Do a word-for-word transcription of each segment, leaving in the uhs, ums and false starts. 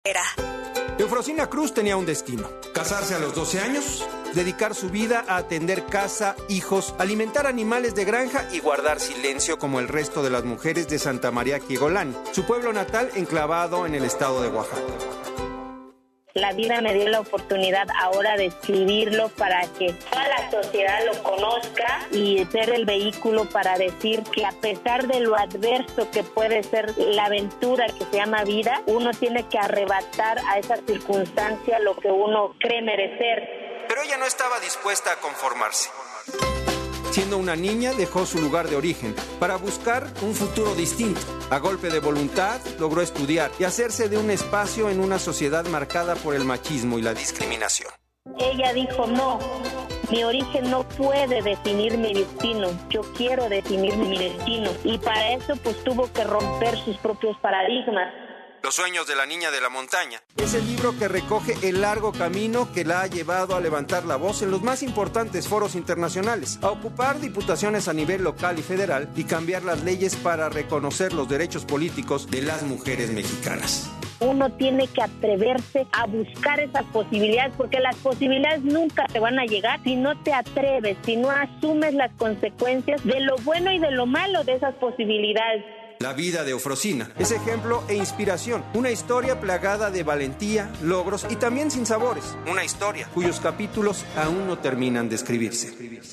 Eufrosina Cruz tenía un destino: casarse a los doce años, dedicar su vida a atender casa, hijos, alimentar animales de granja y guardar silencio como el resto de las mujeres de Santa María Quiegolán, su pueblo natal enclavado en el estado de Oaxaca. La vida me dio la oportunidad ahora de escribirlo para que toda la sociedad lo conozca y ser el vehículo para decir que a pesar de lo adverso que puede ser la aventura que se llama vida, uno tiene que arrebatar a esa circunstancia lo que uno cree merecer. Pero ella no estaba dispuesta a conformarse. Siendo una niña, dejó su lugar de origen para buscar un futuro distinto. A golpe de voluntad, logró estudiar y hacerse de un espacio en una sociedad marcada por el machismo y la discriminación. Ella dijo, no, mi origen no puede definir mi destino, yo quiero definir mi destino. Y para eso pues tuvo que romper sus propios paradigmas. Los sueños de la niña de la montaña es el libro que recoge el largo camino que la ha llevado a levantar la voz en los más importantes foros internacionales, a ocupar diputaciones a nivel local y federal y cambiar las leyes para reconocer los derechos políticos de las mujeres mexicanas. Uno tiene que atreverse a buscar esas posibilidades, porque las posibilidades nunca te van a llegar si no te atreves, si no asumes las consecuencias de lo bueno y de lo malo de esas posibilidades. La vida de Eufrosina es ejemplo e inspiración, una historia plagada de valentía, logros y también sinsabores, una historia cuyos capítulos aún no terminan de escribirse.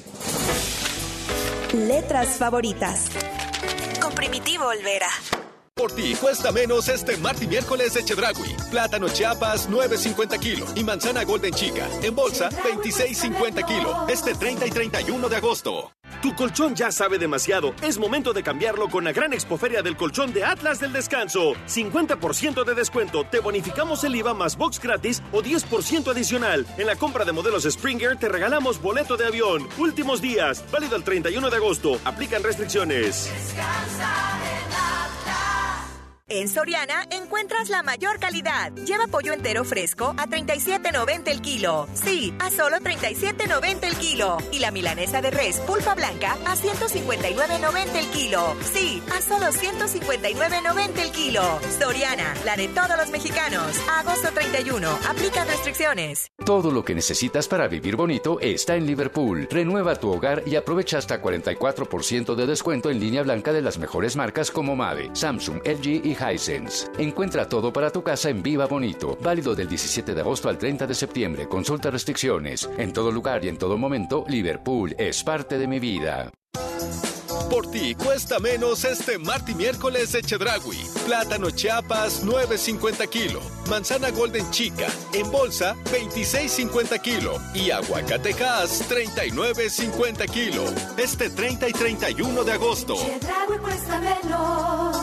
Letras favoritas. Con Primitivo Olvera. Por ti cuesta menos este martes y miércoles de Chedraui. Plátano Chiapas nueve cincuenta kilo y manzana Golden Chica en bolsa veintiséis cincuenta kilo este treinta y treinta y uno de agosto. Tu colchón ya sabe demasiado. Es momento de cambiarlo con la gran expoferia del colchón de Atlas del Descanso. cincuenta por ciento de descuento. Te bonificamos el I V A más box gratis o diez por ciento adicional. En la compra de modelos Springer te regalamos boleto de avión. Últimos días. Válido el treinta y uno de agosto. Aplican restricciones. Descansa en Atlas. En Soriana encuentras la mayor calidad. Lleva pollo entero fresco a treinta y siete noventa el kilo. Sí, a solo treinta y siete noventa el kilo. Y la milanesa de res pulpa blanca a ciento cincuenta y nueve noventa el kilo. Sí, a solo ciento cincuenta y nueve noventa el kilo. Soriana, la de todos los mexicanos. A agosto treinta y uno. Aplican restricciones. Todo lo que necesitas para vivir bonito está en Liverpool. Renueva tu hogar y aprovecha hasta cuarenta y cuatro por ciento de descuento en línea blanca de las mejores marcas como Mave, Samsung, L G y Hisense. Encuentra todo para tu casa en Viva Bonito. Válido del diecisiete de agosto al treinta de septiembre. Consulta restricciones. En todo lugar y en todo momento, Liverpool es parte de mi vida. Por ti cuesta menos este martes y miércoles de Chedraui. Plátano Chiapas nueve cincuenta kilo. Manzana Golden Chica en bolsa veintiséis cincuenta kilo. Y aguacatejas treinta y nueve cincuenta kilo. Este treinta y treinta y uno de agosto. Chedraui cuesta menos.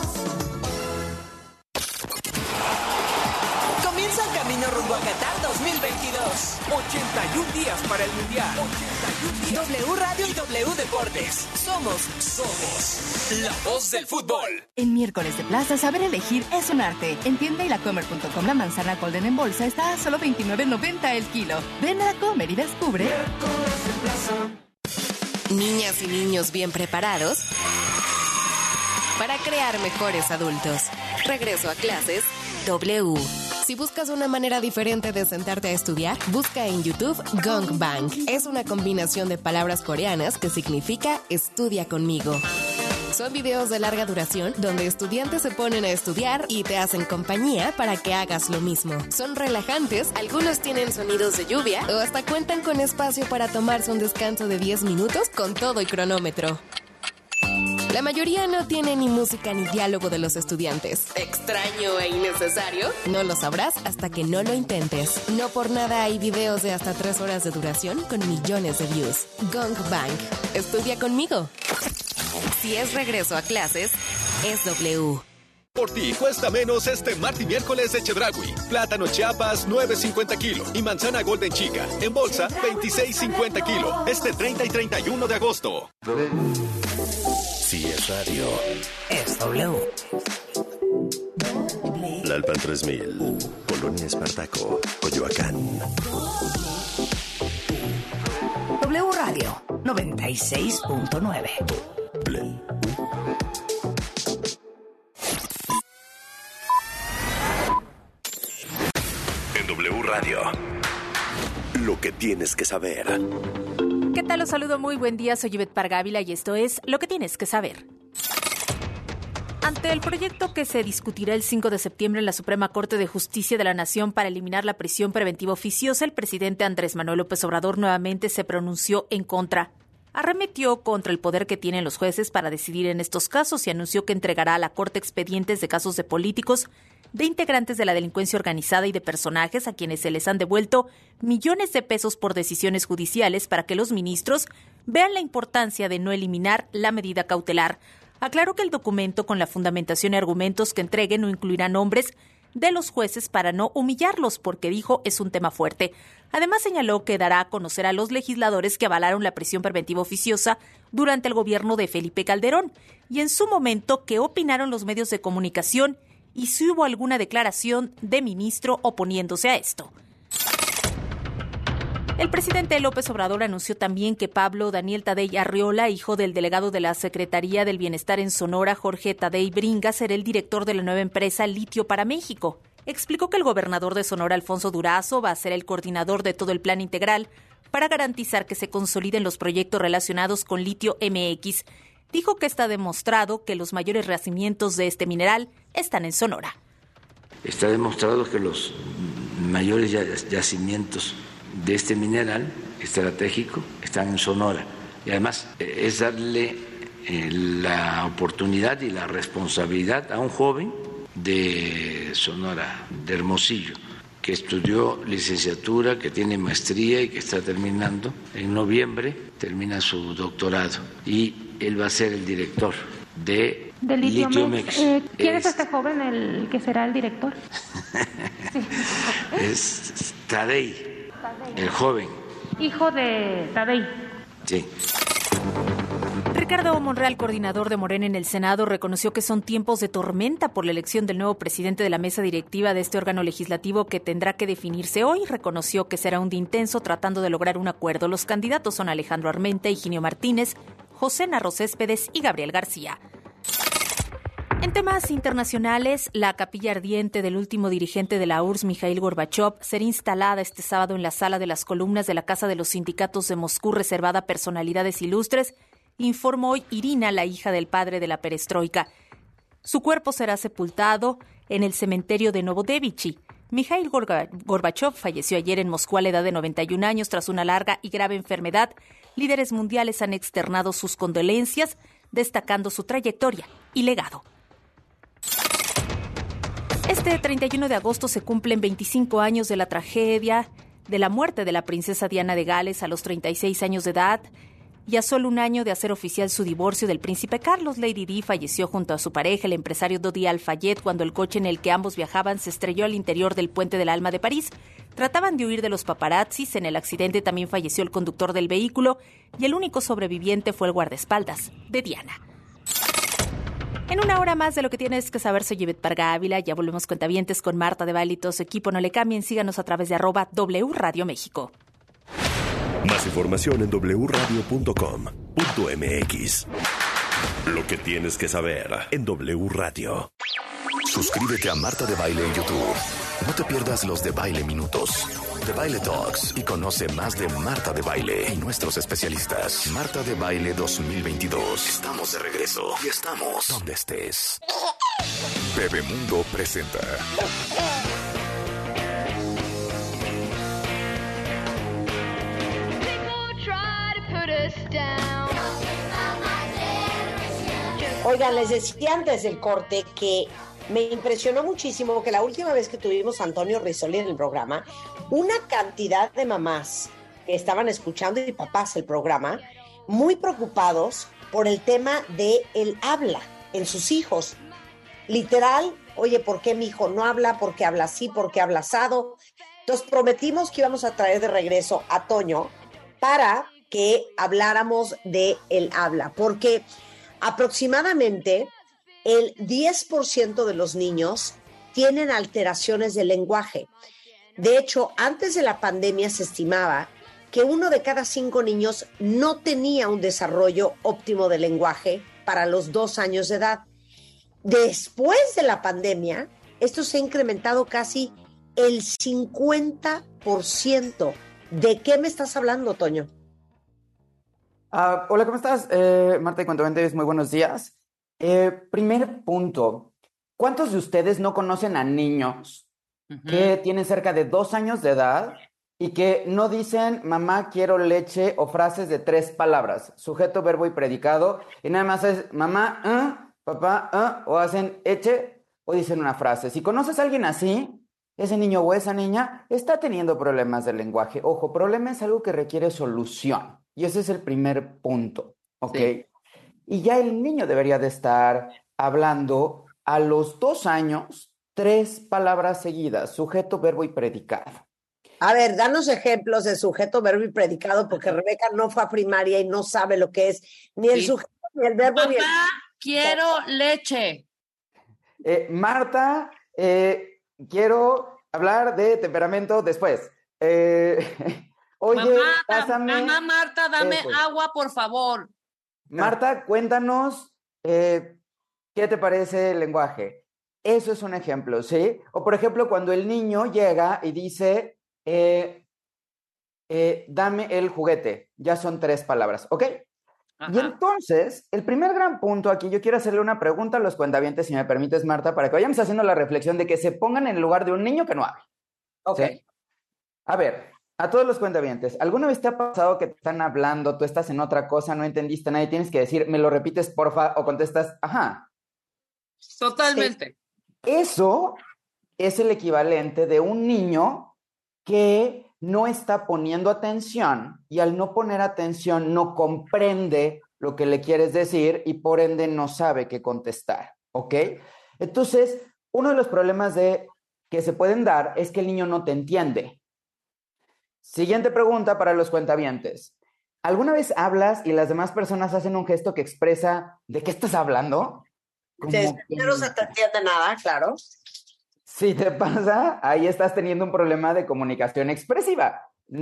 Comienza el camino rumbo a Qatar dos mil veintidós. ochenta y un días para el Mundial. ochenta y un días. W Radio y W Deportes. Somos, somos la voz del fútbol. En miércoles de plaza, saber elegir es un arte. En tienda y la comer punto com la manzana Golden en bolsa está a solo veintinueve noventa el kilo. Ven a Comer y descubre. Niñas y niños bien preparados para crear mejores adultos. Regreso a clases W. Si buscas una manera diferente de sentarte a estudiar, busca en YouTube Gangbang. Es una combinación de palabras coreanas que significa estudia conmigo. Son videos de larga duración donde estudiantes se ponen a estudiar y te hacen compañía para que hagas lo mismo. Son relajantes, algunos tienen sonidos de lluvia o hasta cuentan con espacio para tomarse un descanso de diez minutos con todo y cronómetro. La mayoría no tiene ni música ni diálogo de los estudiantes. ¿Extraño e innecesario? No lo sabrás hasta que no lo intentes. No por nada hay videos de hasta tres horas de duración con millones de views. Gangbang. Estudia conmigo. Si es regreso a clases, es W. Por ti cuesta menos este martes y miércoles de Chedraui. Plátano Chiapas nueve cincuenta kilo y manzana Golden Chica en bolsa veintiséis cincuenta kilo este treinta y treinta y uno de agosto. Si es radio, es W. Lalpan tres mil, Polonia Espartaco, Coyoacán. W Radio noventa y seis punto nueve. En W Radio. Lo que tienes que saber. ¿Qué tal? Los saludo, muy buen día. Soy Ivette Parga Ávila y esto es Lo que tienes que saber. Ante el proyecto que se discutirá el cinco de septiembre en la Suprema Corte de Justicia de la Nación para eliminar la prisión preventiva oficiosa, el presidente Andrés Manuel López Obrador nuevamente se pronunció en contra. Arremetió contra el poder que tienen los jueces para decidir en estos casos y anunció que entregará a la Corte expedientes de casos de políticos, de integrantes de la delincuencia organizada y de personajes a quienes se les han devuelto millones de pesos por decisiones judiciales para que los ministros vean la importancia de no eliminar la medida cautelar. Aclaró que el documento, con la fundamentación y argumentos que entregue, no incluirá nombres de los jueces para no humillarlos, porque dijo es un tema fuerte. Además, señaló que dará a conocer a los legisladores que avalaron la prisión preventiva oficiosa durante el gobierno de Felipe Calderón y en su momento qué opinaron los medios de comunicación y si hubo alguna declaración de ministro oponiéndose a esto. El presidente López Obrador anunció también que Pablo Daniel Tadei Arriola, hijo del delegado de la Secretaría del Bienestar en Sonora, Jorge Tadei Bringa, será el director de la nueva empresa Litio para México. Explicó que el gobernador de Sonora, Alfonso Durazo, va a ser el coordinador de todo el plan integral para garantizar que se consoliden los proyectos relacionados con litio M X. Dijo que está demostrado que los mayores yacimientos de este mineral están en Sonora. Está demostrado que los mayores yacimientos de este mineral estratégico están en Sonora. Y además es darle eh, la oportunidad y la responsabilidad a un joven de Sonora, de Hermosillo, que estudió licenciatura, que tiene maestría y que está terminando en noviembre, termina su doctorado. Y él va a ser el director de, de Litiomex. Eh, ¿Quién es, es este joven el que será el director? Sí. Es Tadei, el joven. Hijo de Tadei. Sí. Ricardo Monreal, coordinador de Morena en el Senado, reconoció que son tiempos de tormenta por la elección del nuevo presidente de la mesa directiva de este órgano legislativo que tendrá que definirse hoy. Reconoció que será un día intenso tratando de lograr un acuerdo. Los candidatos son Alejandro Armenta, Higinio Martínez, José Narro Céspedes y Gabriel García. En temas internacionales, la capilla ardiente del último dirigente de la U R S S, Mikhail Gorbachev, será instalada este sábado en la sala de las columnas de la Casa de los Sindicatos de Moscú, reservada a personalidades ilustres, informó hoy Irina, la hija del padre de la perestroika. Su cuerpo será sepultado en el cementerio de Novodevichy. Mikhail Gorbachev falleció ayer en Moscú a la edad de noventa y un años tras una larga y grave enfermedad. Líderes mundiales han externado sus condolencias, destacando su trayectoria y legado. Este treinta y uno de agosto se cumplen veinticinco años de la tragedia de la muerte de la princesa Diana de Gales a los treinta y seis años de edad. Y a solo un año de hacer oficial su divorcio del príncipe Carlos, Lady Di falleció junto a su pareja, el empresario Dodi Al-Fayed, cuando el coche en el que ambos viajaban se estrelló al interior del Puente del Alma de París. Trataban de huir de los paparazzis. En el accidente también falleció el conductor del vehículo y el único sobreviviente fue el guardaespaldas de Diana. En una hora más de Lo que tienes que saber, soy Ivette Parga Ávila. Ya volvemos cuentavientes con Marta de Baile y todo su equipo. No le cambien, síganos a través de arroba W Radio México. Más información en doble u radio punto com punto m x. Lo que tienes que saber en W Radio. Suscríbete a Marta de Baile en YouTube. No te pierdas los de Baile Minutos, de Baile Talks, y conoce más de Marta de Baile y nuestros especialistas. Marta de Baile dos mil veintidós. Estamos de regreso y estamos donde estés. Bebemundo presenta. Oigan, les decía antes del corte que me impresionó muchísimo que la última vez que tuvimos a Antonio Rizzoli en el programa, una cantidad de mamás que estaban escuchando y papás el programa, muy preocupados por el tema del habla en sus hijos. Literal, oye, ¿por qué mi hijo no habla? ¿Por qué habla así? ¿Por qué habla asado? Entonces prometimos que íbamos a traer de regreso a Toño para que habláramos de el habla, porque aproximadamente el diez por ciento de los niños tienen alteraciones del lenguaje. De hecho, antes de la pandemia se estimaba que uno de cada cinco niños no tenía un desarrollo óptimo del lenguaje para los dos años de edad. Después de la pandemia, esto se ha incrementado casi el cincuenta por ciento. ¿De qué me estás hablando, Toño? Uh, hola, ¿cómo estás? Eh, Marta y Cuentavientes, muy buenos días. Eh, primer punto, ¿cuántos de ustedes no conocen a niños uh-huh. que tienen cerca de dos años de edad y que no dicen mamá quiero leche o frases de tres palabras, sujeto, verbo y predicado, y nada más es mamá, uh, papá, uh, o hacen eche o dicen una frase? Si conoces a alguien así, ese niño o esa niña está teniendo problemas de lenguaje. Ojo, problema es algo que requiere solución. Y ese es el primer punto, ¿ok? Sí. Y ya el niño debería de estar hablando a los dos años tres palabras seguidas, sujeto, verbo y predicado. A ver, danos ejemplos de sujeto, verbo y predicado, porque Rebeca no fue a primaria y no sabe lo que es ni el sí. sujeto, ni el verbo, Papá, ni el... quiero leche. Eh, Marta, eh, quiero hablar de temperamento después. Eh... Oye, mamá, pásame... mamá Marta, dame Eso. agua, por favor. Marta, cuéntanos, eh, ¿qué te parece el lenguaje? Eso es un ejemplo, ¿sí? O, por ejemplo, cuando el niño llega y dice, eh, eh, dame el juguete. Ya son tres palabras, ¿ok? Ajá. Y entonces, el primer gran punto aquí, yo quiero hacerle una pregunta a los cuentavientes, si me permites, Marta, para que vayamos haciendo la reflexión de que se pongan en el lugar de un niño que no hable. Ok. ¿Sí? A ver... A todos los cuentavientes, ¿alguna vez te ha pasado que te están hablando, tú estás en otra cosa, no entendiste nada y tienes que decir, me lo repites porfa, o contestas, ajá? Totalmente. Eso es el equivalente de un niño que no está poniendo atención y al no poner atención no comprende lo que le quieres decir y por ende no sabe qué contestar, ¿ok? Entonces, uno de los problemas de, que se pueden dar es que el niño no te entiende. Siguiente pregunta para los cuentavientes. ¿Alguna vez hablas y las demás personas hacen un gesto que expresa de qué estás hablando? Sí, que... no se te entiende nada, claro. Si te pasa, ahí estás teniendo un problema de comunicación expresiva.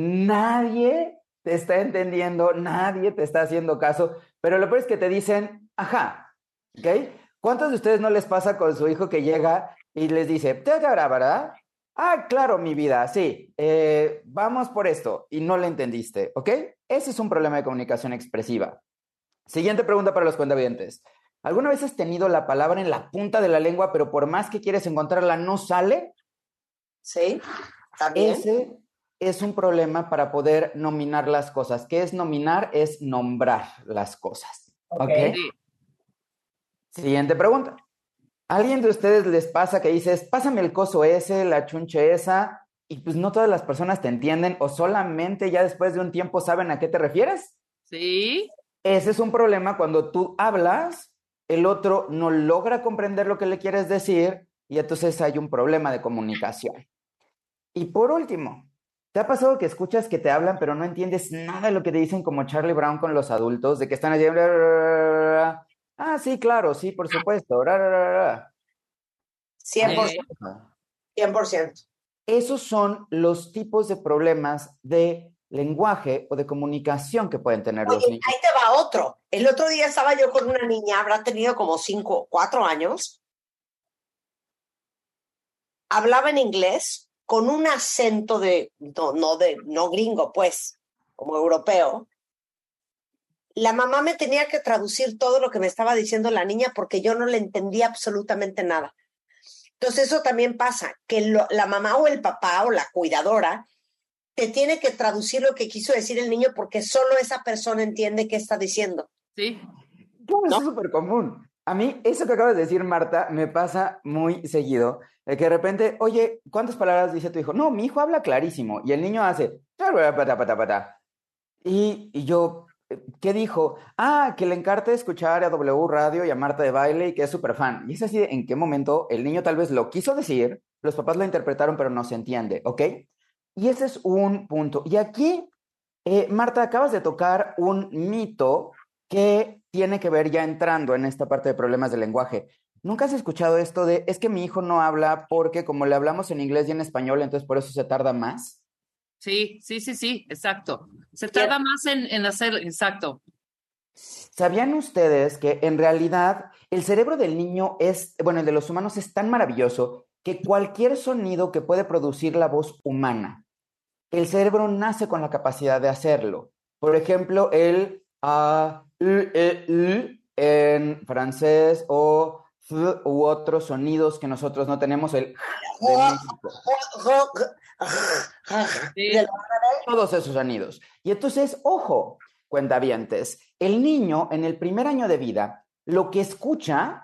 Nadie te está entendiendo, nadie te está haciendo caso, pero lo peor es que te dicen, ajá, ¿ok? ¿Cuántos de ustedes no les pasa con su hijo que llega y les dice, te agarra, ¿verdad? Ah, claro, mi vida, sí, eh, vamos por esto, y no le entendiste, ¿ok? Ese es un problema de comunicación expresiva. Siguiente pregunta para los cuentavientes. ¿Alguna vez has tenido la palabra en la punta de la lengua, pero por más que quieres encontrarla, no sale? Sí, también. Ese es un problema para poder nominar las cosas. ¿Qué es nominar? Es nombrar las cosas, ¿ok? ¿okay? Siguiente pregunta. ¿A alguien de ustedes les pasa que dices, pásame el coso ese, la chunche esa, y pues no todas las personas te entienden o solamente ya después de un tiempo saben a qué te refieres? Sí. Ese es un problema cuando tú hablas, el otro no logra comprender lo que le quieres decir y entonces hay un problema de comunicación. Y por último, ¿te ha pasado que escuchas que te hablan pero no entiendes nada de lo que te dicen como Charlie Brown con los adultos, de que están allí... Ah, sí, claro, sí, por supuesto. cien por ciento. cien por ciento. Esos son los tipos de problemas de lenguaje o de comunicación que pueden tener Oye, los niños. Ahí te va otro. El otro día estaba yo con una niña, habrá tenido como cinco, cuatro años. Hablaba en inglés con un acento de, no, no, de, no gringo, pues, como europeo. La mamá me tenía que traducir todo lo que me estaba diciendo la niña porque yo no le entendía absolutamente nada. Entonces eso también pasa, que lo, la mamá o el papá o la cuidadora te tiene que traducir lo que quiso decir el niño porque solo esa persona entiende qué está diciendo. Sí. Claro, ¿no? Eso es súper común. A mí, eso que acabas de decir, Marta, me pasa muy seguido. El que de repente, oye, ¿cuántas palabras dice tu hijo? No, mi hijo habla clarísimo. Y el niño hace... Y, y yo... ¿Qué dijo? Ah, que le encanta escuchar a W Radio y a Marta de Baile y que es súper fan. Y es así de en qué momento el niño tal vez lo quiso decir, los papás lo interpretaron, pero no se entiende, ¿ok? Y ese es un punto. Y aquí, eh, Marta, acabas de tocar un mito que tiene que ver ya entrando en esta parte de problemas de lenguaje. ¿Nunca has escuchado esto de, es que mi hijo no habla porque como le hablamos en inglés y en español, entonces por eso se tarda más? Sí, sí, sí, sí, exacto. Se tarda más en, en hacer, exacto. ¿Sabían ustedes que en realidad el cerebro del niño es, bueno, el de los humanos es tan maravilloso que cualquier sonido que puede producir la voz humana, el cerebro nace con la capacidad de hacerlo. Por ejemplo, el a, u, e, u en francés o f u otros sonidos que nosotros no tenemos, el de México. Sí. Todos esos sonidos. Y entonces, ojo, cuentavientes, el niño en el primer año de vida, lo que escucha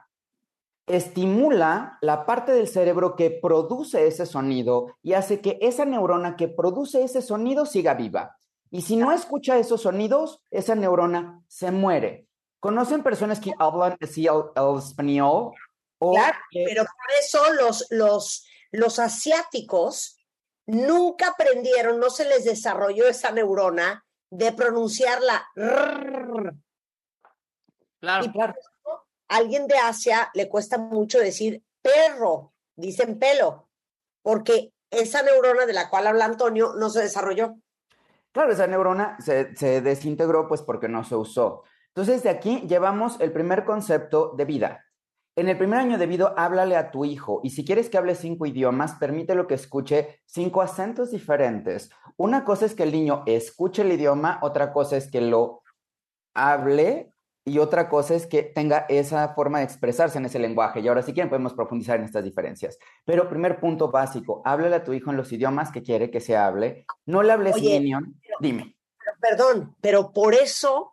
estimula la parte del cerebro que produce ese sonido y hace que esa neurona que produce ese sonido siga viva. Y si no escucha esos sonidos, esa neurona se muere. ¿Conocen personas que hablan así el, el español? O claro, que... pero por eso los, los, los asiáticos nunca aprendieron, no se les desarrolló esa neurona de pronunciar la rrr. Claro, y claro. A alguien de Asia le cuesta mucho decir perro, dicen pelo, porque esa neurona de la cual habla Antonio no se desarrolló. Claro, esa neurona se, se desintegró pues porque no se usó. Entonces de aquí llevamos el primer concepto de vida. En el primer año de vida, háblale a tu hijo y si quieres que hable cinco idiomas, permítelo que escuche cinco acentos diferentes. Una cosa es que el niño escuche el idioma, otra cosa es que lo hable y otra cosa es que tenga esa forma de expresarse en ese lenguaje. Y ahora si quieren podemos profundizar en estas diferencias. Pero primer punto básico, háblale a tu hijo en los idiomas que quiere que se hable. No le hables Oye, minion, pero, dime. Pero, perdón, pero por eso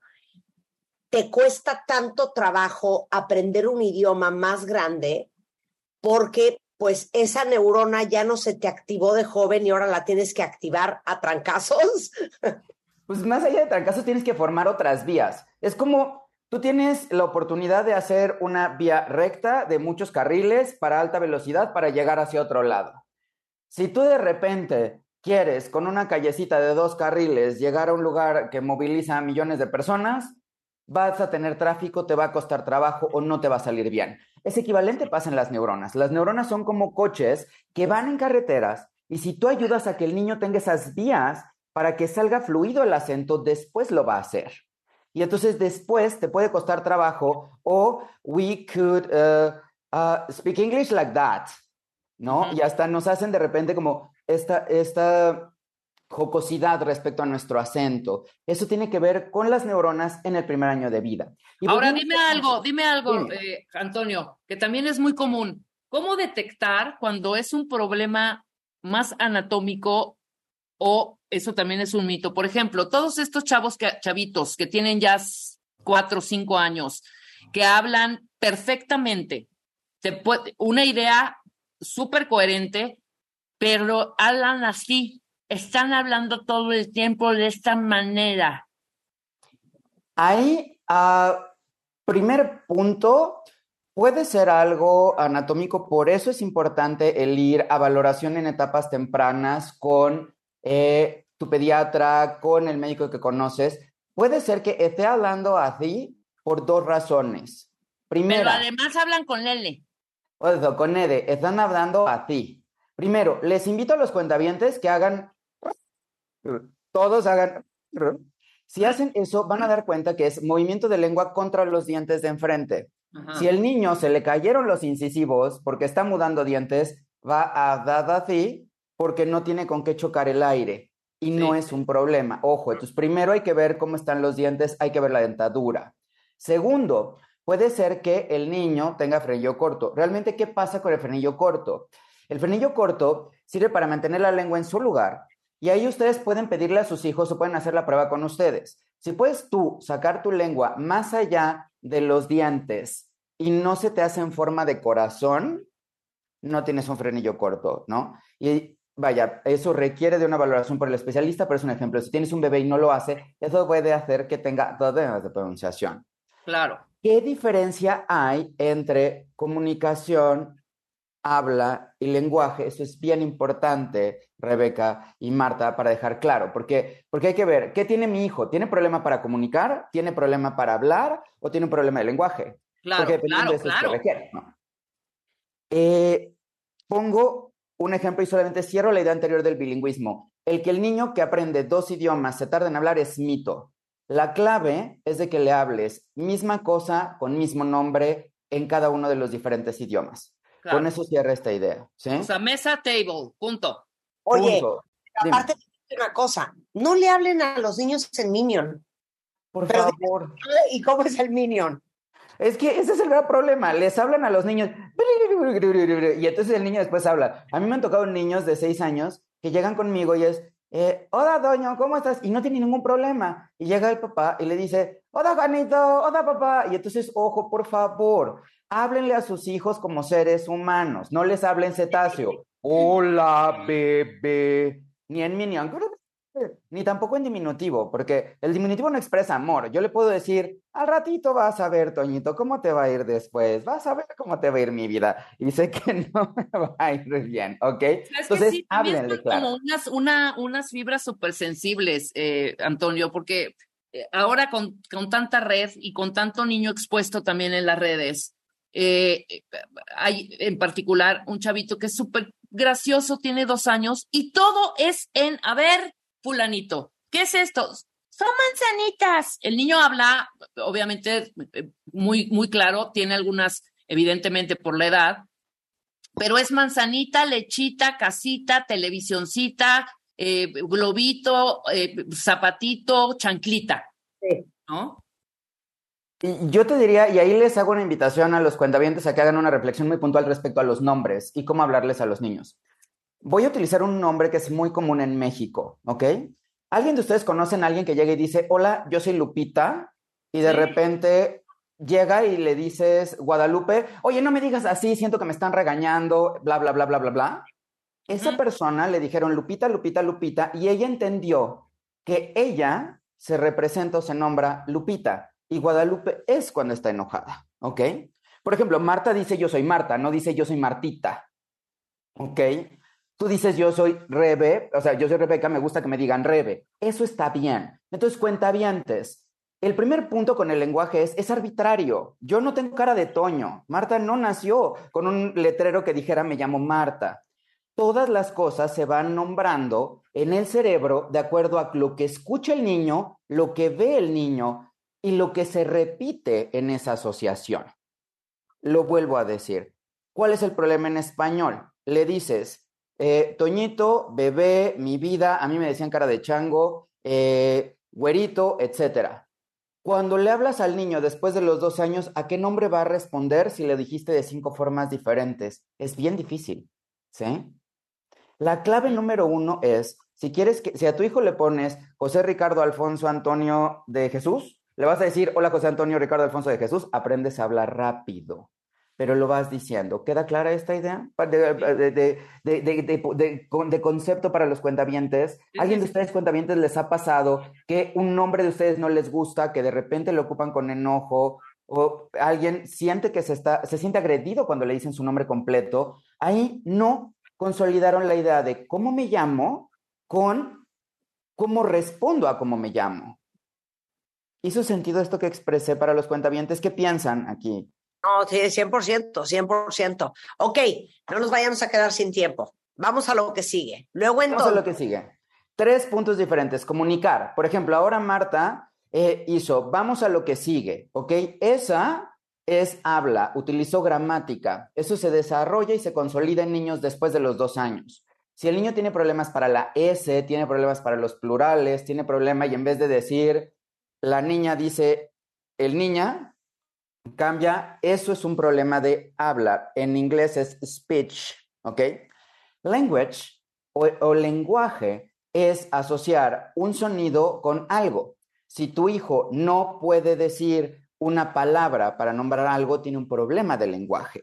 te cuesta tanto trabajo aprender un idioma más grande porque pues esa neurona ya no se te activó de joven y ahora la tienes que activar a trancazos. Pues más allá de trancazos tienes que formar otras vías. Es como... Tú tienes la oportunidad de hacer una vía recta de muchos carriles para alta velocidad para llegar hacia otro lado. Si tú de repente quieres con una callecita de dos carriles llegar a un lugar que moviliza a millones de personas, vas a tener tráfico, te va a costar trabajo o no te va a salir bien. Es equivalente pasa en las neuronas. Las neuronas son como coches que van en carreteras y si tú ayudas a que el niño tenga esas vías para que salga fluido el acento, después lo va a hacer. Y entonces después te puede costar trabajo o we could uh, uh, speak English like that, ¿no? Uh-huh. Y hasta nos hacen de repente como esta, esta jocosidad respecto a nuestro acento. Eso tiene que ver con las neuronas en el primer año de vida. Y ahora dime algo, dime algo, eh, Antonio, que también es muy común. ¿Cómo detectar cuando es un problema más anatómico o eso también es un mito? Por ejemplo, todos estos chavos, que, chavitos que tienen ya cuatro o cinco años, que hablan perfectamente, te puede, una idea súper coherente, pero hablan así, están hablando todo el tiempo de esta manera. Ahí, uh, primer punto, puede ser algo anatómico, por eso es importante el ir a valoración en etapas tempranas con eh, tu pediatra, con el médico que conoces. Puede ser que esté hablando así por dos razones. Primera, pero además hablan con L. O con Ede, están hablando así. Primero, les invito a los cuentavientes que hagan, todos hagan, si hacen eso van a dar cuenta que es movimiento de lengua contra los dientes de enfrente. Ajá. Si el niño se le cayeron los incisivos porque está mudando dientes, va a dar así porque no tiene con qué chocar el aire y sí. No es un problema. Ojo, entonces primero hay que ver cómo están los dientes, hay que ver la dentadura. Segundo, puede ser que el niño tenga frenillo corto. ¿Realmente qué pasa con el frenillo corto? El frenillo corto sirve para mantener la lengua en su lugar y ahí ustedes pueden pedirle a sus hijos o pueden hacer la prueba con ustedes. Si puedes tú sacar tu lengua más allá de los dientes y no se te hace en forma de corazón, no tienes un frenillo corto, ¿no? Y vaya, eso requiere de una valoración por el especialista, pero es un ejemplo. Si tienes un bebé y no lo hace, eso puede hacer que tenga problemas de pronunciación. Claro. ¿Qué diferencia hay entre comunicación, habla y lenguaje? Eso es bien importante, Rebeca y Marta, para dejar claro, porque, porque hay que ver, ¿qué tiene mi hijo? ¿Tiene problema para comunicar? ¿Tiene problema para hablar? ¿O tiene un problema de lenguaje? Claro, porque claro, de eso claro. Se requiere, ¿no? Eh, pongo un ejemplo y solamente cierro la idea anterior del bilingüismo. El que el niño que aprende dos idiomas se tarda en hablar es mito. La clave es de que le hables misma cosa con mismo nombre en cada uno de los diferentes idiomas. Claro. Con eso cierra esta idea, ¿sí? O sea, mesa, table, punto. Oye, Punto. aparte de una cosa, no le hablen a los niños en Minion. Por Pero, favor. ¿y cómo es el Minion? Es que ese es el gran problema. Les hablan a los niños y entonces el niño después habla. A mí me han tocado niños de seis años que llegan conmigo y es, eh, hola, doño, ¿cómo estás? Y no tiene ningún problema. Y llega el papá y le dice, hola, Juanito, hola, papá. Y entonces, ojo, por favor, háblenle a sus hijos como seres humanos. No les hablen cetáceo. Hola, bebé. Ni en Minion. Ni tampoco en diminutivo, porque el diminutivo no expresa amor. Yo le puedo decir, al ratito vas a ver, Toñito, cómo te va a ir después, vas a ver cómo te va a ir mi vida. Y sé que no me va a ir bien, ¿ok? Entonces, sí, háblenle, claro. Como unas, una, unas fibras súper sensibles, eh, Antonio, porque eh, ahora con, con tanta red y con tanto niño expuesto también en las redes, eh, hay en particular un chavito que es súper gracioso, tiene dos años, y todo es en, a ver, fulanito, ¿qué es esto? Son manzanitas. El niño habla, obviamente, muy, muy claro, tiene algunas, evidentemente, por la edad, pero es manzanita, lechita, casita, televisioncita, eh, globito, eh, zapatito, chanclita, sí. ¿no? Y yo te diría, y ahí les hago una invitación a los cuentavientes a que hagan una reflexión muy puntual respecto a los nombres y cómo hablarles a los niños. Voy a utilizar un nombre que es muy común en México, ¿ok? ¿Alguien de ustedes conocen a alguien que llega y dice, hola, yo soy Lupita? Y de sí. repente llega y le dices, Guadalupe, oye, no me digas así, siento que me están regañando, bla, bla, bla, bla, bla, bla. Esa uh-huh. persona le dijeron Lupita, Lupita, Lupita, y ella entendió que ella se representa o se nombra Lupita, y Guadalupe es cuando está enojada, ¿ok? Por ejemplo, Marta dice yo soy Marta, no dice yo soy Martita, ¿ok? Tú dices, yo soy Rebe, o sea, yo soy Rebeca, me gusta que me digan Rebe. Eso está bien. Entonces, cuentavientes, el primer punto con el lenguaje es, es arbitrario. Yo no tengo cara de Toño. Marta no nació con un letrero que dijera, me llamo Marta. Todas las cosas se van nombrando en el cerebro de acuerdo a lo que escucha el niño, lo que ve el niño y lo que se repite en esa asociación. Lo vuelvo a decir. ¿Cuál es el problema en español? Le dices... Eh, Toñito, bebé, mi vida, a mí me decían cara de chango, eh, güerito, etcétera. Cuando le hablas al niño después de los dos años, ¿a qué nombre va a responder si le dijiste de cinco formas diferentes? Es bien difícil, ¿sí? La clave número uno es, si quieres que, si a tu hijo le pones José Ricardo Alfonso Antonio de Jesús, le vas a decir, hola José Antonio Ricardo Alfonso de Jesús, aprendes a hablar rápido. Pero lo vas diciendo. ¿Queda clara esta idea de, de, de, de, de, de, de, de concepto para los cuentavientes? ¿Alguien de ustedes cuentavientes les ha pasado que un nombre de ustedes no les gusta, que de repente lo ocupan con enojo, o alguien siente que se, está, se siente agredido cuando le dicen su nombre completo? Ahí no consolidaron la idea de cómo me llamo con cómo respondo a cómo me llamo. ¿Hizo sentido esto que expresé para los cuentavientes? ¿Qué piensan aquí? No, sí, cien por ciento, cien por ciento. Ok, no nos vayamos a quedar sin tiempo. Vamos a lo que sigue. Luego entonces... Vamos a lo que sigue. Tres puntos diferentes. Comunicar. Por ejemplo, ahora Marta eh, hizo, vamos a lo que sigue, ¿ok? Esa es habla, utilizó gramática. Eso se desarrolla y se consolida en niños después de los dos años. Si el niño tiene problemas para la S, tiene problemas para los plurales, tiene problema y en vez de decir, la niña dice, el niña... Cambia, eso es un problema de habla. En inglés es speech, ¿ok? Language o, o lenguaje es asociar un sonido con algo. Si tu hijo no puede decir una palabra para nombrar algo, tiene un problema de lenguaje.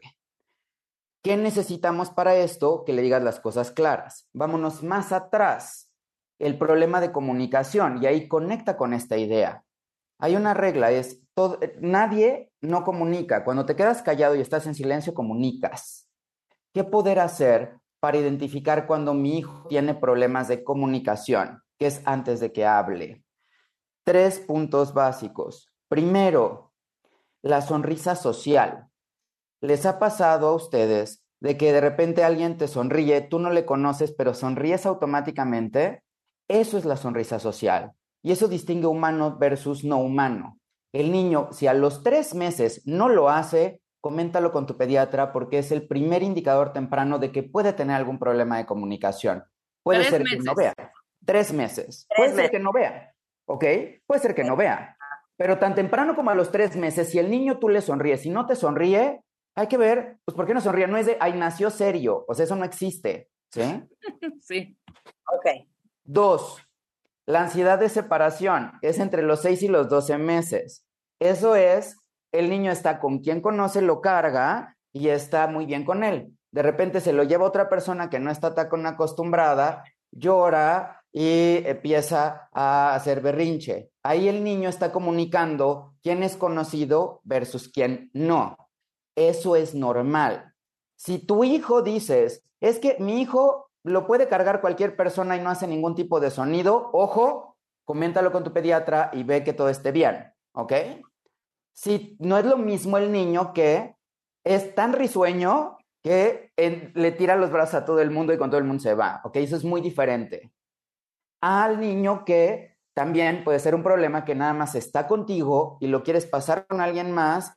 ¿Qué necesitamos para esto? Que le digas las cosas claras. Vámonos más atrás. El problema de comunicación, y ahí conecta con esta idea. Hay una regla, es todo, nadie no comunica. Cuando te quedas callado y estás en silencio, comunicas. ¿Qué poder hacer para identificar cuando mi hijo tiene problemas de comunicación? Que es antes de que hable. Tres puntos básicos. Primero, la sonrisa social. ¿Les ha pasado a ustedes de que de repente alguien te sonríe, tú no le conoces, pero sonríes automáticamente? Eso es la sonrisa social. Y eso distingue humano versus no humano. El niño, si a los tres meses no lo hace, coméntalo con tu pediatra porque es el primer indicador temprano de que puede tener algún problema de comunicación. Puede Tres ser meses. que no vea. Tres meses. Tres puede meses. ser que no vea, ¿ok? Puede ser que no vea. Pero tan temprano como a los tres meses, si el niño tú le sonríes y no te sonríe, hay que ver, pues, ¿por qué no sonríe? No es de, ay, nació serio. O sea, eso no existe, ¿sí? Sí. Ok. Dos, la ansiedad de separación es entre los seis y los doce meses. Eso es, el niño está con quien conoce, lo carga y está muy bien con él. De repente se lo lleva otra persona que no está tan acostumbrada, llora y empieza a hacer berrinche. Ahí el niño está comunicando quién es conocido versus quién no. Eso es normal. Si tu hijo dices, es que mi hijo lo puede cargar cualquier persona y no hace ningún tipo de sonido, ojo, coméntalo con tu pediatra y ve que todo esté bien, ¿ok? Si no es lo mismo el niño que es tan risueño que en, le tira los brazos a todo el mundo y con todo el mundo se va, ¿ok? Eso es muy diferente. Al niño que también puede ser un problema que nada más está contigo y lo quieres pasar con alguien más.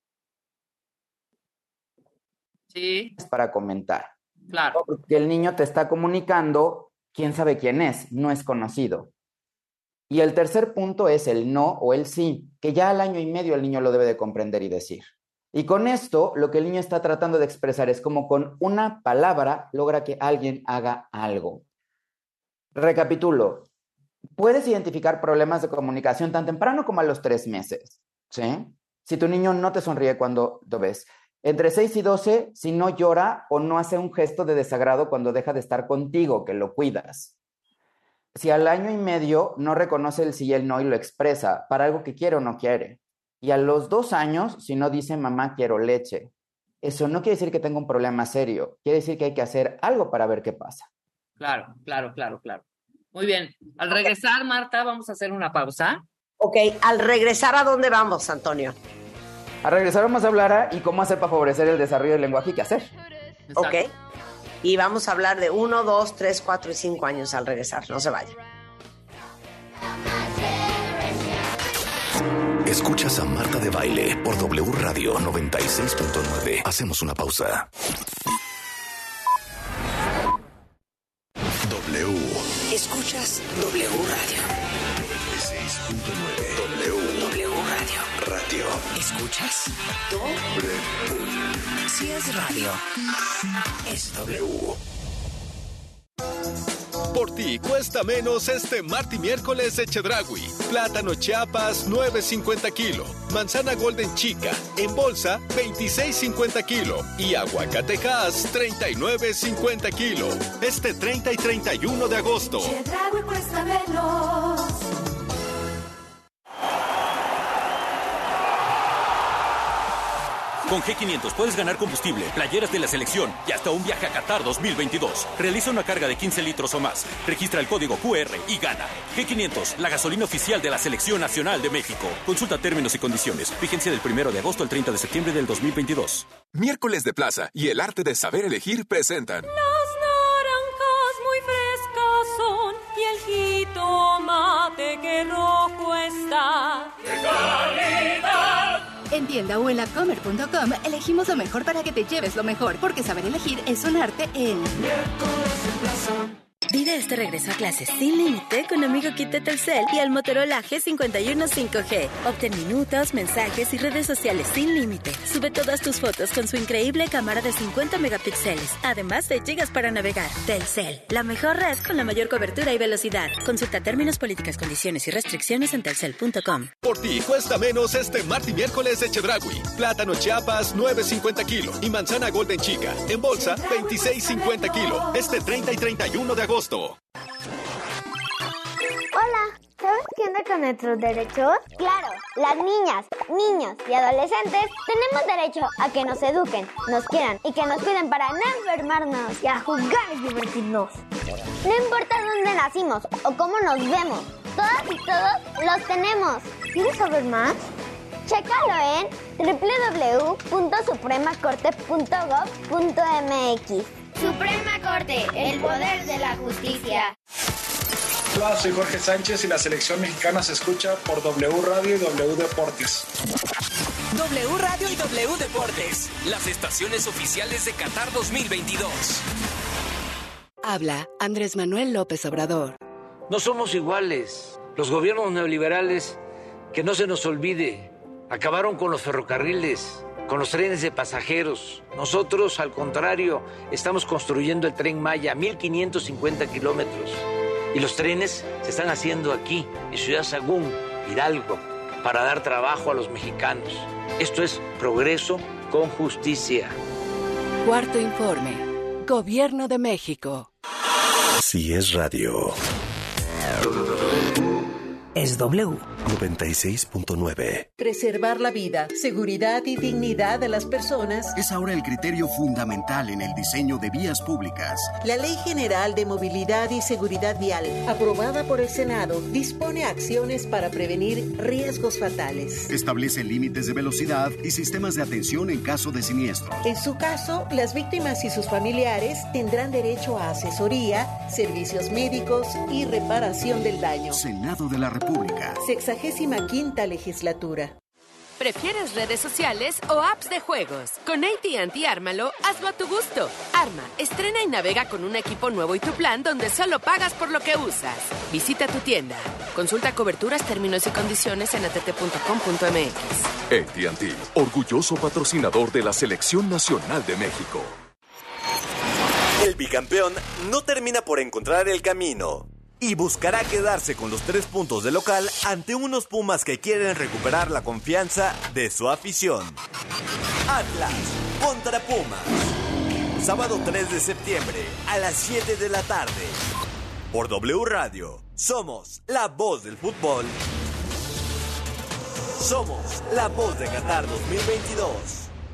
Sí. Para comentar. Claro. Porque el niño te está comunicando, quién sabe quién es, no es conocido. Y el tercer punto es el no o el sí, que ya al año y medio el niño lo debe de comprender y decir. Y con esto, lo que el niño está tratando de expresar es como con una palabra logra que alguien haga algo. Recapitulo. Puedes identificar problemas de comunicación tan temprano como a los tres meses, ¿sí? Si tu niño no te sonríe cuando lo ves. Entre seis y doce, si no llora o no hace un gesto de desagrado cuando deja de estar contigo, que lo cuidas. Si al año y medio no reconoce el sí y el no y lo expresa para algo que quiere o no quiere. Y a los dos años, si no dice mamá quiero leche. Eso no quiere decir que tenga un problema serio. Quiere decir que hay que hacer algo para ver qué pasa. Claro, claro, claro, claro. Muy bien. Al regresar, Marta, vamos a hacer una pausa. Ok, al regresar, ¿a dónde vamos, Antonio? A regresar vamos a hablar a y cómo hacer para favorecer el desarrollo del lenguaje y qué hacer. Exacto. Ok. Y vamos a hablar de uno, dos, tres, cuatro y cinco años al regresar. No se vaya. Escuchas a Marta de Baile por W Radio noventa y seis punto nueve. Hacemos una pausa. W. Escuchas W Radio. noventa y seis punto nueve. W. W Radio. Radio. ¿Escuchas? W. Si es radio, es W. Por ti cuesta menos este martes y miércoles de Chedraui. Plátano Chiapas nueve cincuenta kilo. Manzana Golden Chica en bolsa veintiséis cincuenta kilo. Y aguacate Hass treinta y nueve cincuenta kilo. Este treinta y treinta y uno de agosto. Chedraui cuesta menos. Con G quinientos puedes ganar combustible, playeras de la selección y hasta un viaje a Qatar dos mil veintidós. Realiza una carga de quince litros o más. Registra el código Q R y gana. G quinientos, la gasolina oficial de la Selección Nacional de México. Consulta términos y condiciones. Vigencia del primero de agosto al treinta de septiembre del dos mil veintidós. Miércoles de Plaza y el arte de saber elegir presentan. Las naranjas muy frescas son y el jitomate que rojo está. ¡Qué calidad! En tienda o en la comer punto com elegimos lo mejor para que te lleves lo mejor, porque saber elegir es un arte en... Vive este regreso a clases sin límite con amigo Kit de Telcel y el Motorola G cincuenta y uno cinco G. Obtén minutos, mensajes y redes sociales sin límite. Sube todas tus fotos con su increíble cámara de cincuenta megapíxeles, además de gigas para navegar. Telcel, la mejor red con la mayor cobertura y velocidad. Consulta términos, políticas, condiciones y restricciones en telcel punto com. Por ti cuesta menos este martes y miércoles de Chedraui. Plátano Chiapas nueve cincuenta kilo. Y manzana Golden Chica en bolsa veintiséis cincuenta kilo. Este treinta y treinta y uno de agosto. Hola, ¿sabes qué onda con nuestros derechos? Claro, las niñas, niños y adolescentes tenemos derecho a que nos eduquen, nos quieran y que nos cuiden para no enfermarnos y a jugar y divertirnos. No importa dónde nacimos o cómo nos vemos, todas y todos los tenemos. ¿Quieres saber más? Chécalo en doble u doble u doble u punto suprema corte punto gov punto m x. Suprema Corte, el poder de la justicia. Hola, soy Jorge Sánchez y la selección mexicana se escucha por W Radio y W Deportes. W Radio y W Deportes, las estaciones oficiales de Qatar dos mil veintidós. Habla Andrés Manuel López Obrador. No somos iguales. Los gobiernos neoliberales, que no se nos olvide, acabaron con los ferrocarriles, con los trenes de pasajeros. Nosotros, al contrario, estamos construyendo el Tren Maya, mil quinientos cincuenta kilómetros. Y los trenes se están haciendo aquí, en Ciudad Sagún, Hidalgo, para dar trabajo a los mexicanos. Esto es progreso con justicia. Cuarto informe. Gobierno de México. Si es radio. Es W. noventa y seis punto nueve. Preservar la vida, seguridad y dignidad de las personas es ahora el criterio fundamental en el diseño de vías públicas. La Ley General de Movilidad y Seguridad Vial, aprobada por el Senado, dispone acciones para prevenir riesgos fatales. Establece límites de velocidad y sistemas de atención en caso de siniestro. En su caso, las víctimas y sus familiares tendrán derecho a asesoría, servicios médicos y reparación del daño. Senado de la República. Sexagésima quinta legislatura. ¿Prefieres redes sociales o apps de juegos? Con A T and T Ármalo, hazlo a tu gusto. Arma, estrena y navega con un equipo nuevo y tu plan donde solo pagas por lo que usas. Visita tu tienda. Consulta coberturas, términos y condiciones en a t t punto com punto m x. A T and T, orgulloso patrocinador de la Selección Nacional de México. El bicampeón no termina por encontrar el camino y buscará quedarse con los tres puntos de local ante unos Pumas que quieren recuperar la confianza de su afición. Atlas contra Pumas. Sábado tres de septiembre a las siete de la tarde. Por W Radio. Somos la voz del fútbol. Somos la voz de Qatar dos mil veintidós.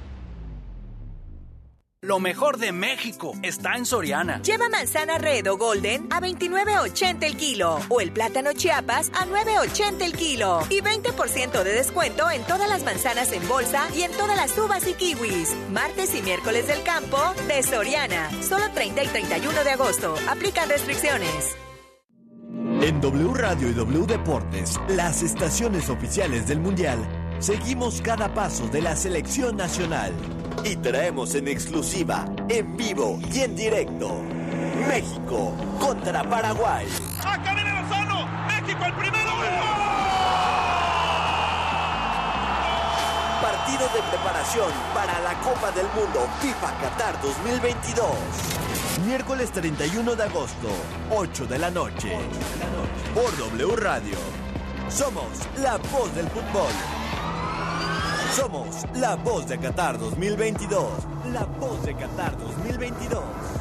Lo mejor de México está en Soriana. Lleva manzana red o golden a veintinueve ochenta el kilo o el plátano Chiapas a nueve ochenta el kilo y veinte por ciento de descuento en todas las manzanas en bolsa y en todas las uvas y kiwis. Martes y miércoles del campo de Soriana. Solo treinta y treinta y uno de agosto. Aplican restricciones. En W Radio y W Deportes, las estaciones oficiales del Mundial, seguimos cada paso de la selección nacional y traemos en exclusiva, en vivo y en directo, México contra Paraguay. ¡Acá viene Lozano! ¡México el primero! Partido de preparación para la Copa del Mundo FIFA Qatar dos mil veintidós. Miércoles treinta y uno de agosto, ocho de la noche. Por W Radio. Somos la voz del fútbol. Somos la voz de Qatar dos mil veintidós. La voz de Qatar dos mil veintidós.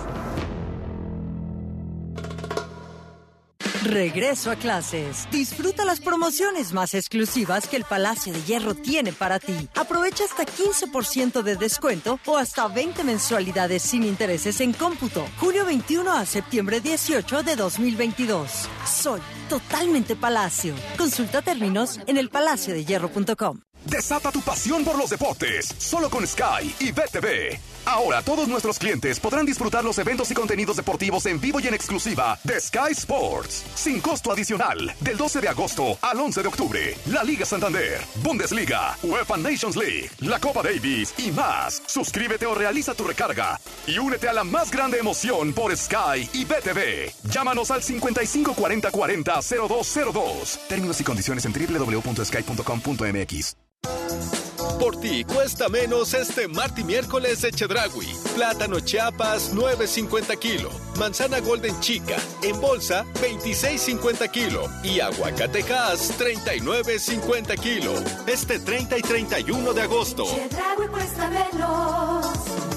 Regreso a clases. Disfruta las promociones más exclusivas que el Palacio de Hierro tiene para ti. Aprovecha hasta quince por ciento de descuento o hasta veinte mensualidades sin intereses en cómputo. Junio veintiuno a septiembre dieciocho de dos mil veintidós. Soy totalmente Palacio. Consulta términos en el palacio de hierro punto com. Desata tu pasión por los deportes, solo con Sky y B T V. Ahora todos nuestros clientes podrán disfrutar los eventos y contenidos deportivos en vivo y en exclusiva de Sky Sports, sin costo adicional, del doce de agosto al once de octubre. La Liga Santander, Bundesliga, UEFA Nations League, la Copa Davis y más. Suscríbete o realiza tu recarga y únete a la más grande emoción por Sky y B T V. Llámanos al cincuenta y cinco cuarenta cuarenta cero dos cero dos. Términos y condiciones en doble u doble u doble u punto sky punto com punto m x. Por ti cuesta menos este martes y miércoles de Chedraui. Plátano Chiapas nueve cincuenta kilo. Manzana Golden Chica en bolsa veintiséis cincuenta kilo. Y aguacatejas treinta y nueve cincuenta kilo. Este treinta y treinta y uno de agosto. Chedraui cuesta menos.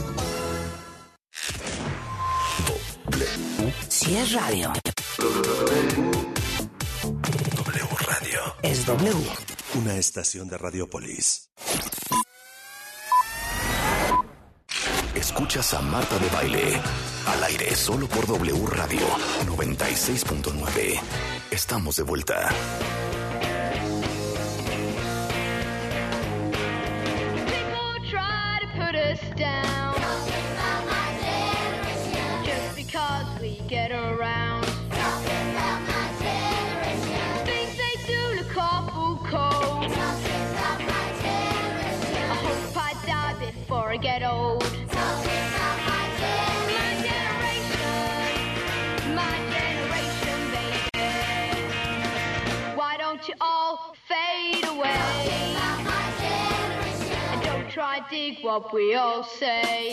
Si es radio. W Radio. Es W. Una estación de Radiopolis. Escuchas a Marta de Baile. Al aire solo por W Radio noventa y seis punto nueve. Estamos de vuelta. get old. You all fade away and don't try to dig what we all say.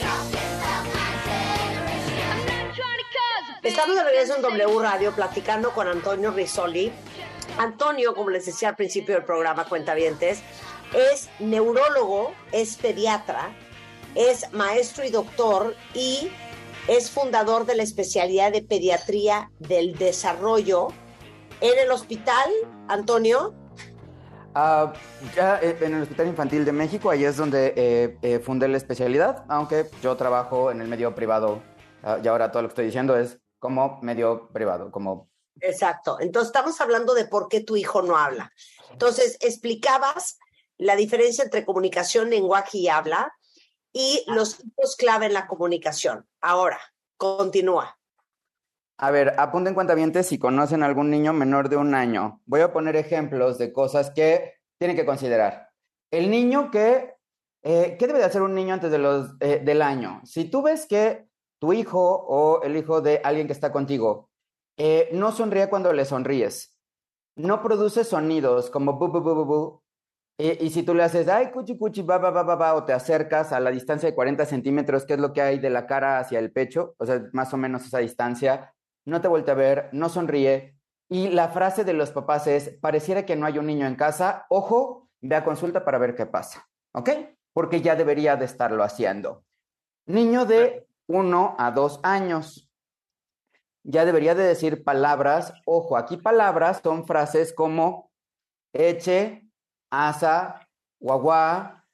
Estamos de regreso en W Radio platicando con Antonio Rizzoli. Antonio, como les decía al principio del programa, cuentavientes, es neurólogo, es pediatra, es maestro y doctor y es fundador de la especialidad de pediatría del desarrollo en el hospital, Antonio. Uh, ya en el Hospital Infantil de México, ahí es donde eh, eh, fundé la especialidad, aunque yo trabajo en el medio privado, uh, y ahora todo lo que estoy diciendo es como medio privado, como... Exacto, entonces estamos hablando de por qué tu hijo no habla. Entonces, explicabas la diferencia entre comunicación, lenguaje y habla, y los tipos clave en la comunicación. Ahora, continúa. A ver, apunten cuentavientes si conocen a algún niño menor de un año. Voy a poner ejemplos de cosas que tienen que considerar. El niño que... Eh, ¿Qué debe de hacer un niño antes de los, eh, del año? Si tú ves que tu hijo o el hijo de alguien que está contigo eh, no sonríe cuando le sonríes, no produce sonidos como bu, bu, bu, bu, bu, eh, y si tú le haces, ay, cuchi, cuchi, ba, ba, ba, ba, ba, o te acercas a la distancia de cuarenta centímetros, que es lo que hay de la cara hacia el pecho, o sea, más o menos esa distancia, no te voltea a ver, no sonríe, y la frase de los papás es, pareciera que no hay un niño en casa, ojo, ve a consulta para ver qué pasa, ¿ok? Porque ya debería de estarlo haciendo. Niño de uno a dos años, ya debería de decir palabras, ojo, aquí palabras son frases como eche, asa, guagua,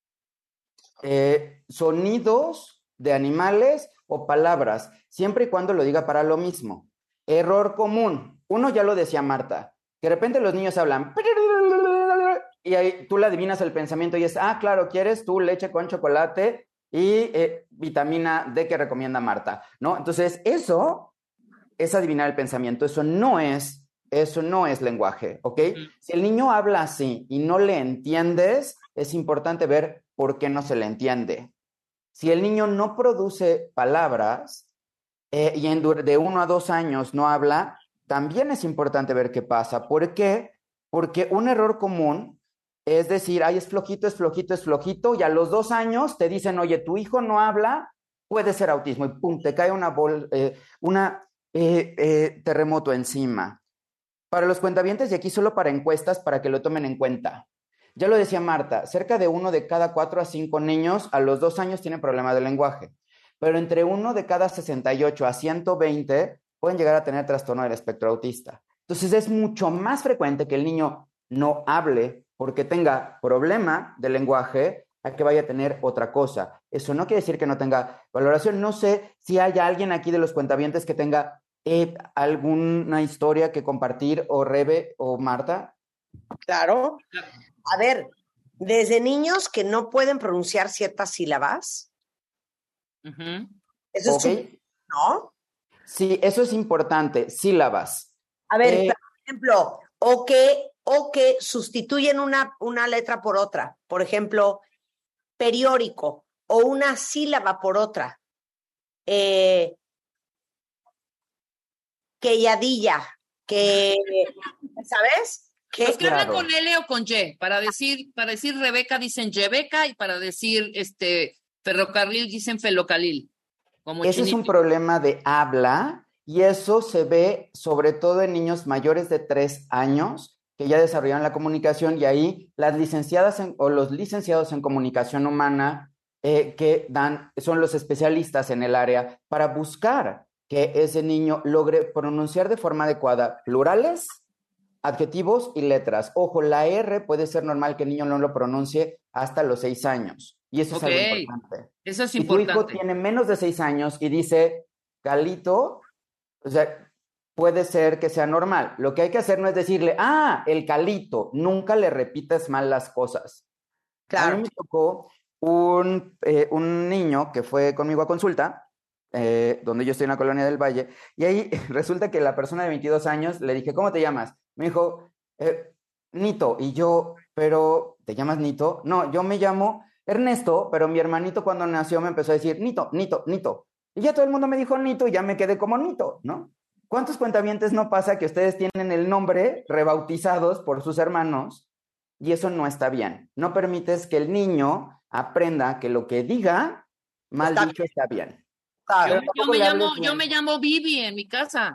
eh, sonidos de animales o palabras, siempre y cuando lo diga para lo mismo. Error común. Uno ya lo decía Marta, que de repente los niños hablan y ahí tú le adivinas el pensamiento y es, ah, claro, ¿quieres tú leche con chocolate y eh, vitamina D que recomienda Marta? ¿No? Entonces, eso es adivinar el pensamiento. Eso no es, eso no es lenguaje, ¿ok? Mm. Si el niño habla así y no le entiendes, es importante ver por qué no se le entiende. Si el niño no produce palabras eh, y en, de uno a dos años no habla, también es importante ver qué pasa. ¿Por qué? Porque un error común es decir, ay, es flojito, es flojito, es flojito, y a los dos años te dicen, oye, tu hijo no habla, puede ser autismo, y pum, te cae una, bol, eh, una eh, eh, terremoto encima. Para los cuentavientes, y aquí solo para encuestas, para que lo tomen en cuenta. Ya lo decía Marta, cerca de uno de cada cuatro a cinco niños a los dos años tienen problemas de lenguaje, pero entre uno de cada sesenta y ocho a ciento veinte pueden llegar a tener trastorno del espectro autista. Entonces es mucho más frecuente que el niño no hable porque tenga problema de lenguaje a que vaya a tener otra cosa. Eso no quiere decir que no tenga valoración. No sé si hay alguien aquí de los cuentavientes que tenga eh, alguna historia que compartir, o Rebe o Marta. Claro. A ver, desde niños que no pueden pronunciar ciertas sílabas. Uh-huh. Eso okay. es un, ¿no? Sí, eso es importante, sílabas. A ver, eh, por ejemplo, o que, o que sustituyen una, una letra por otra. Por ejemplo, periódico, o una sílaba por otra. Eh, queyadilla, que, ¿sabes? Que Los que claro. hablan con L o con Y, para decir, para decir Rebeca dicen Yebeca y para decir este ferrocarril dicen Felocalil. Como Ese chinito. Es un problema de habla y eso se ve sobre todo en niños mayores de tres años que ya desarrollaron la comunicación, y ahí las licenciadas en, o los licenciados en comunicación humana eh, que dan, son los especialistas en el área para buscar que ese niño logre pronunciar de forma adecuada plurales, adjetivos y letras. Ojo, la R puede ser normal que el niño no lo pronuncie hasta los seis años. Y eso okay. es algo importante. Eso es si importante. Si tu hijo tiene menos de seis años y dice Calito, o sea, puede ser que sea normal. Lo que hay que hacer no es decirle, ah, el Calito. Nunca le repites mal las cosas. Claro. A mí me tocó un, eh, un niño que fue conmigo a consulta, eh, donde yo estoy en la Colonia del Valle, y ahí resulta que la persona de veintidós años le dije, ¿cómo te llamas? Me dijo, eh, Nito, y yo, pero, ¿te llamas Nito? No, yo me llamo Ernesto, pero mi hermanito cuando nació me empezó a decir, Nito, Nito, Nito. Y ya todo el mundo me dijo Nito y ya me quedé como Nito, ¿no? ¿Cuántos cuentavientes no pasa que ustedes tienen el nombre rebautizados por sus hermanos? Y eso no está bien. No permites que el niño aprenda que lo que diga, mal está dicho, bien. está bien. Claro. Yo, yo, me llamo, yo me llamo Vivi en mi casa.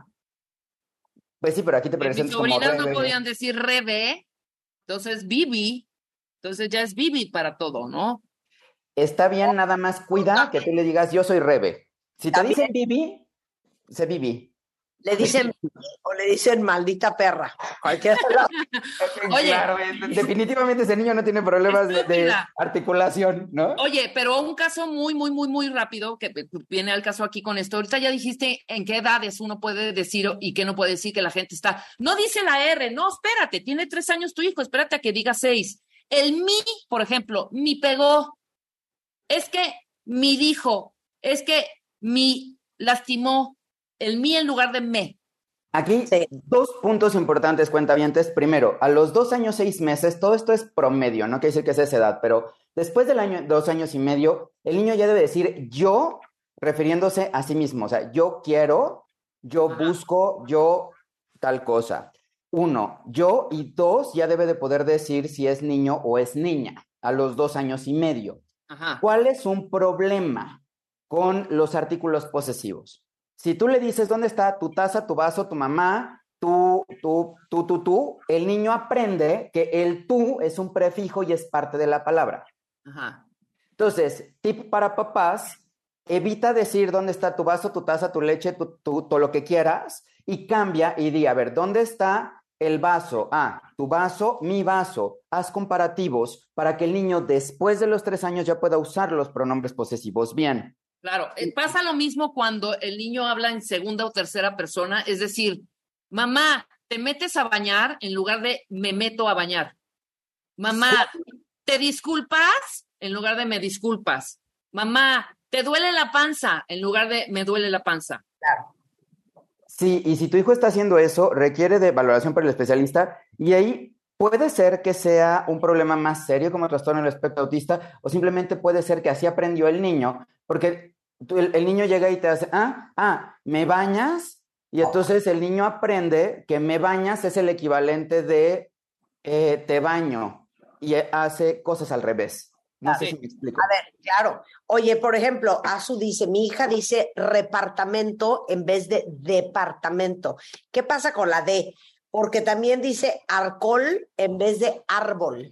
Pues sí, pero aquí te Mis presentas como sobrinas Rebe. no podían decir Rebe, entonces Vivi, entonces ya es Vivi para todo, ¿no? Está bien, nada más cuida que tú le digas yo soy Rebe. Si te También. dicen Vivi, sé Vivi. Le dicen o le dicen maldita perra. Cualquiera de las- Oye. Claro, eh, definitivamente ese niño no tiene problemas de, de Estúpida. articulación, ¿no? Oye, pero un caso muy, muy, muy, muy rápido que viene al caso aquí con esto. Ahorita ya dijiste en qué edades uno puede decir y qué no puede decir que la gente está. No dice la R, no, espérate, tiene tres años tu hijo, espérate a que diga seis. El mi, por ejemplo, mi pegó. Es que mi dijo, es que mi lastimó. El mi en lugar de me. Aquí dos puntos importantes, cuentavientes. Primero, a los dos años, seis meses, todo esto es promedio, no quiere decir que es esa edad, pero después del año, dos años y medio, el niño ya debe decir yo, refiriéndose a sí mismo. O sea, yo quiero, yo Ajá. busco, yo tal cosa. Uno, yo, y dos, ya debe de poder decir si es niño o es niña, a los dos años y medio. Ajá. ¿Cuál es un problema con los artículos posesivos? Si tú le dices dónde está tu taza, tu vaso, tu mamá, tú, tú, tú, tú, tú, el niño aprende que el tú es un prefijo y es parte de la palabra. Ajá. Entonces, tip para papás, evita decir dónde está tu vaso, tu taza, tu leche, tu, tu, todo lo que quieras, y cambia y di, a ver, ¿dónde está el vaso? Ah, tu vaso, mi vaso. Haz comparativos para que el niño después de los tres años ya pueda usar los pronombres posesivos bien. Claro, eh, pasa lo mismo cuando el niño habla en segunda o tercera persona, es decir, mamá, te metes a bañar en lugar de me meto a bañar. Mamá, ¿te disculpas? En lugar de me disculpas. Mamá, ¿te duele la panza? En lugar de me duele la panza. Claro. Sí, y si tu hijo está haciendo eso, requiere de valoración por el especialista y ahí puede ser que sea un problema más serio como trastorno del espectro autista o simplemente puede ser que así aprendió el niño, porque tú, el, el niño llega y te hace, ah, ah, ¿me bañas? Y entonces el niño aprende que me bañas es el equivalente de eh, te baño y hace cosas al revés. No sé si me explico. A ver, claro. Oye, por ejemplo, Azu dice, mi hija dice repartamento en vez de departamento. ¿Qué pasa con la D? Porque también dice alcohol en vez de árbol.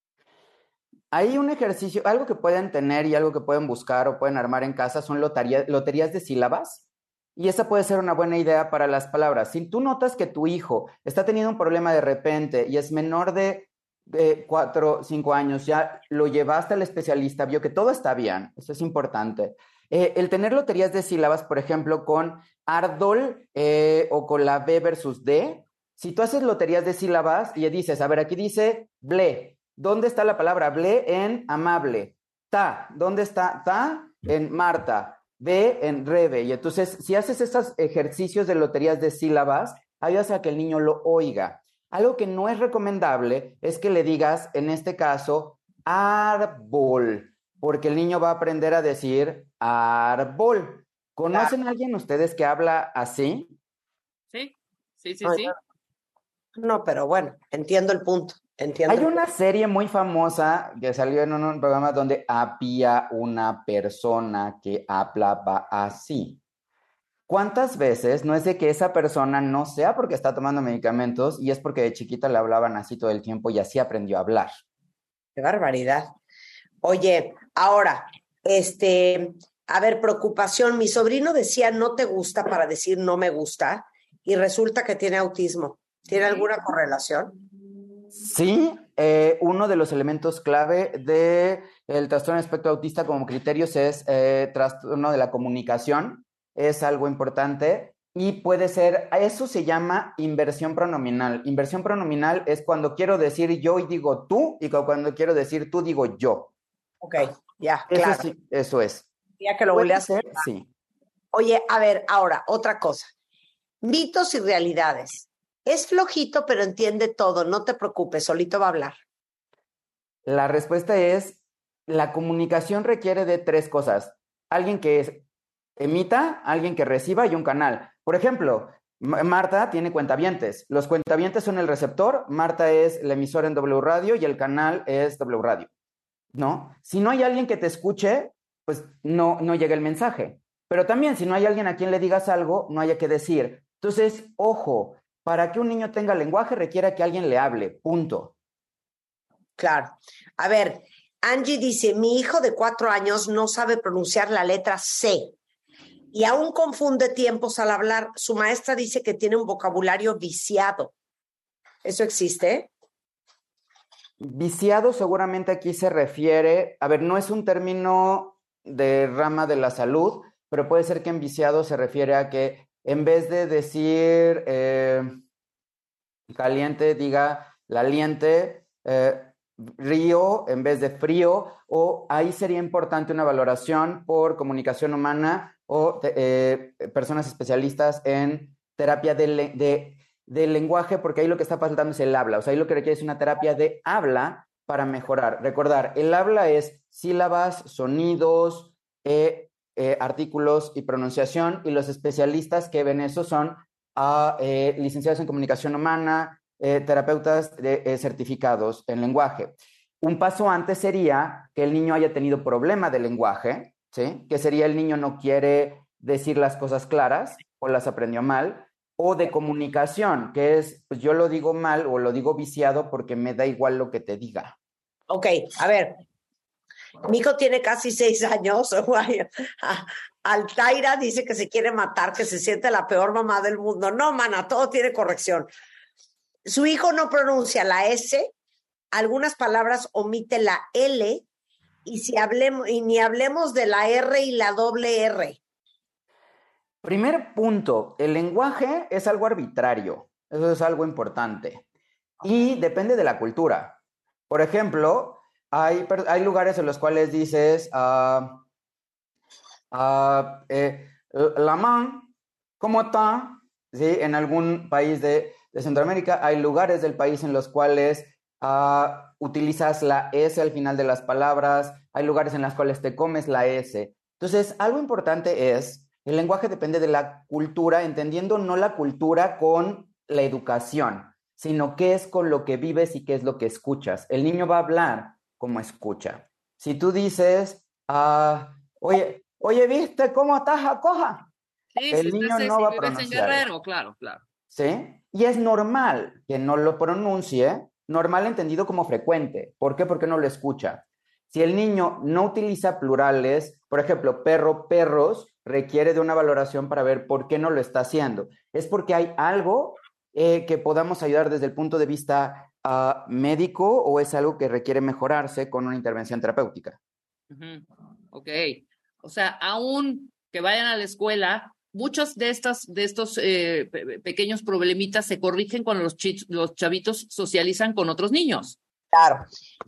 Hay un ejercicio, algo que pueden tener y algo que pueden buscar o pueden armar en casa son lotería, loterías de sílabas. Y esa puede ser una buena idea para las palabras. Si tú notas que tu hijo está teniendo un problema de repente y es menor de eh, cuatro, cinco años, ya lo llevaste al especialista, vio que todo está bien, eso es importante. Eh, el tener loterías de sílabas, por ejemplo, con Ardol eh, o con la B versus D, si tú haces loterías de sílabas y dices, a ver, aquí dice ble, ¿dónde está la palabra ble en amable? Ta, ¿dónde está ta? En Marta. B en Rebe. Y entonces, si haces estos ejercicios de loterías de sílabas, ayudas a que el niño lo oiga. Algo que no es recomendable es que le digas, en este caso, árbol, porque el niño va a aprender a decir árbol. ¿Conocen a alguien ustedes que habla así? Sí, sí, sí, Ay, sí. No, pero bueno, entiendo el punto. Entiendo. Hay una serie muy famosa que salió en un programa donde había una persona que hablaba así. ¿Cuántas veces no es de que esa persona no sea porque está tomando medicamentos y es porque de chiquita le hablaban así todo el tiempo y así aprendió a hablar? Qué barbaridad. Oye, ahora, este, a ver, preocupación. Mi sobrino decía no te gusta para decir no me gusta y resulta que tiene autismo. ¿Tiene alguna correlación? Sí, eh, uno de los elementos clave del trastorno espectro autista como criterios es eh, trastorno de la comunicación, es algo importante y puede ser, eso se llama inversión pronominal. Inversión pronominal es cuando quiero decir yo y digo tú y cuando quiero decir tú digo yo. Ok, ya, Eso claro. sí, eso es. Ya que lo ¿Puede volví a hacer. ser? Sí. Oye, a ver, ahora, otra cosa. Mitos y realidades. Es flojito, pero entiende todo. No te preocupes, solito va a hablar. La respuesta es la comunicación requiere de tres cosas. Alguien que es, emita, alguien que reciba y un canal. Por ejemplo, Marta tiene cuentavientes. Los cuentavientes son el receptor, Marta es la emisora en W Radio y el canal es W Radio, ¿no? Si no hay alguien que te escuche, pues no, no llega el mensaje. Pero también, si no hay alguien a quien le digas algo, no haya que decir. Entonces, ojo, para que un niño tenga lenguaje requiere que alguien le hable, punto. Claro. A ver, Angie dice, mi hijo de cuatro años no sabe pronunciar la letra C y aún confunde tiempos al hablar. Su maestra dice que tiene un vocabulario viciado. ¿Eso existe? Viciado seguramente aquí se refiere, a ver, no es un término de rama de la salud, pero puede ser que en viciado se refiere a que en vez de decir eh, caliente, diga laliente, eh, río en vez de frío, o ahí sería importante una valoración por comunicación humana o eh, personas especialistas en terapia de, de, de lenguaje, porque ahí lo que está faltando es el habla, o sea, ahí lo que requiere es una terapia de habla para mejorar. Recordar, el habla es sílabas, sonidos, eh, eh, artículos y pronunciación, y los especialistas que ven eso son uh, eh, licenciados en comunicación humana, eh, terapeutas de, eh, certificados en lenguaje. Un paso antes sería que el niño haya tenido problema de lenguaje, ¿sí? Que sería el niño no quiere decir las cosas claras o las aprendió mal, o de comunicación, que es, pues yo lo digo mal o lo digo viciado porque me da igual lo que te diga. Ok, a ver, mi hijo tiene casi seis años, Altaira dice que se quiere matar, que se siente la peor mamá del mundo. No, mana, todo tiene corrección. Su hijo no pronuncia la S, algunas palabras omite la L, y, si hablemos, y ni hablemos de la R y la doble R. Primer punto, el lenguaje es algo arbitrario, eso es algo importante, y depende de la cultura. Por ejemplo, hay, hay lugares en los cuales dices, uh, uh, eh, la man, ¿cómo está? ¿Sí? En algún país de, de Centroamérica hay lugares del país en los cuales uh, utilizas la S al final de las palabras, hay lugares en los cuales te comes la S. Entonces, algo importante es, el lenguaje depende de la cultura, entendiendo no la cultura con la educación, sino qué es con lo que vives y qué es lo que escuchas. El niño va a hablar como escucha. Si tú dices, uh, oye, oye, ¿viste cómo estás acoja? Sí, el si niño estás, no si va a vives pronunciar. en Guerrero, claro, claro. ¿Sí? Y es normal que no lo pronuncie, normal entendido como frecuente. ¿Por qué? Porque no lo escucha. Si el niño no utiliza plurales, por ejemplo, perro, perros, requiere de una valoración para ver por qué no lo está haciendo. Es porque hay algo eh, que podamos ayudar desde el punto de vista uh, médico, o es algo que requiere mejorarse con una intervención terapéutica. Uh-huh. Ok. O sea, aún que vayan a la escuela, muchos de estos, de estos eh, pe- pequeños problemitas se corrigen cuando los, ch- los chavitos socializan con otros niños. Claro.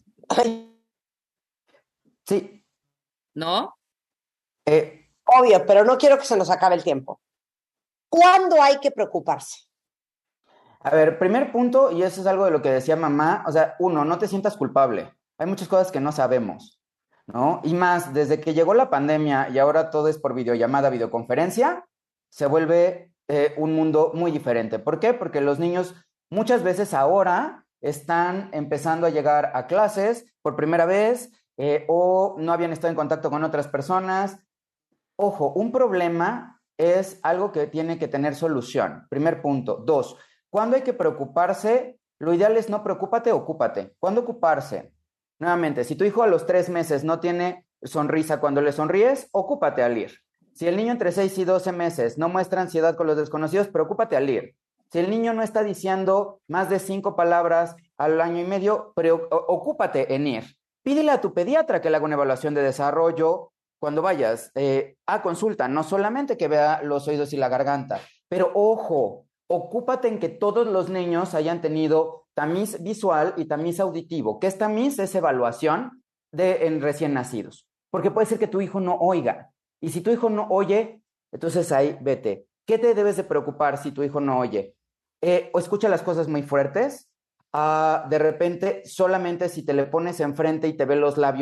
Sí. ¿No? Eh, Obvio, pero no quiero que se nos acabe el tiempo. ¿Cuándo hay que preocuparse? A ver, primer punto, y eso es algo de lo que decía mamá, o sea, uno, no te sientas culpable. Hay muchas cosas que no sabemos, ¿no? Y más, desde que llegó la pandemia y ahora todo es por videollamada, videoconferencia, se vuelve eh, un mundo muy diferente. ¿Por qué? Porque los niños muchas veces ahora están empezando a llegar a clases por primera vez eh, o no habían estado en contacto con otras personas. Ojo, un problema es algo que tiene que tener solución. Primer punto. Dos, ¿cuándo hay que preocuparse? Lo ideal es no preocúpate, ocúpate. ¿Cuándo ocuparse? Nuevamente, si tu hijo a los tres meses no tiene sonrisa cuando le sonríes, ocúpate al ir. Si el niño entre seis y doce meses no muestra ansiedad con los desconocidos, preocúpate al ir. Si el niño no está diciendo más de cinco palabras al año y medio, pero ocúpate en ir. Pídele a tu pediatra que le haga una evaluación de desarrollo cuando vayas eh, a consulta, no solamente que vea los oídos y la garganta, pero ojo, ocúpate en que todos los niños hayan tenido tamiz visual y tamiz auditivo. ¿Qué es tamiz? Es evaluación de, en recién nacidos, porque puede ser que tu hijo no oiga, y si tu hijo no oye, entonces ahí vete. ¿Qué te debes de preocupar si tu hijo no oye? Eh, o escucha las cosas muy fuertes, uh, de repente solamente si te le pones enfrente y te ve los labios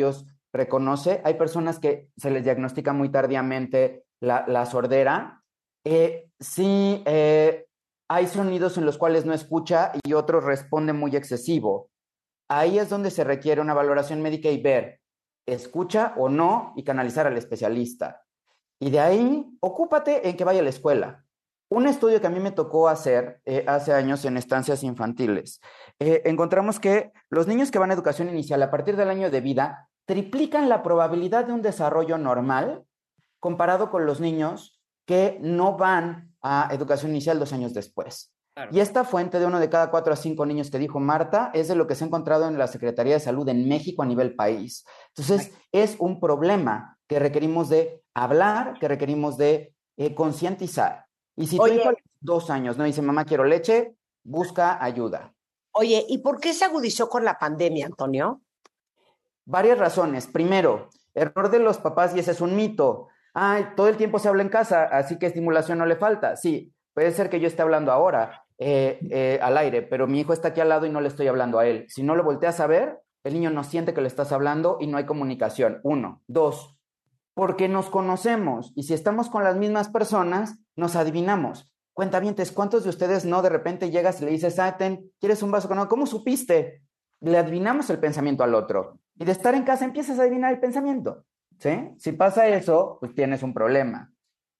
reconoce, hay personas que se les diagnostica muy tardíamente la, la sordera. Eh, sí, eh, hay sonidos en los cuales no escucha y otros responde muy excesivo. Ahí es donde se requiere una valoración médica y ver, escucha o no, y canalizar al especialista. Y de ahí, ocúpate en que vaya a la escuela. Un estudio que a mí me tocó hacer eh, hace años en estancias infantiles, eh, encontramos que los niños que van a educación inicial a partir del año de vida triplican la probabilidad de un desarrollo normal comparado con los niños que no van a educación inicial dos años después. Claro. Y esta fuente de uno de cada cuatro a cinco niños que dijo Marta es de lo que se ha encontrado en la Secretaría de Salud en México a nivel país. Entonces, Ay. es un problema que requerimos de hablar, que requerimos de eh, concientizar. Y si Oye, tu hijo a los dos años no dice, mamá, quiero leche, busca ayuda. Oye, ¿y por qué se agudizó con la pandemia, Antonio? Varias razones. Primero, error de los papás, y ese es un mito. Ay, todo el tiempo se habla en casa, así que estimulación no le falta. Sí, puede ser que yo esté hablando ahora eh, eh, al aire, pero mi hijo está aquí al lado y no le estoy hablando a él. Si no lo volteas a ver, el niño no siente que le estás hablando y no hay comunicación. Uno. Dos, porque nos conocemos y si estamos con las mismas personas, nos adivinamos. Cuentavientes, ¿cuántos de ustedes no de repente llegas y le dices, ah, ten, ¿quieres un vaso con agua? ¿Cómo supiste? Le adivinamos el pensamiento al otro. Y de estar en casa empiezas a adivinar el pensamiento, ¿sí? Si pasa eso, pues tienes un problema.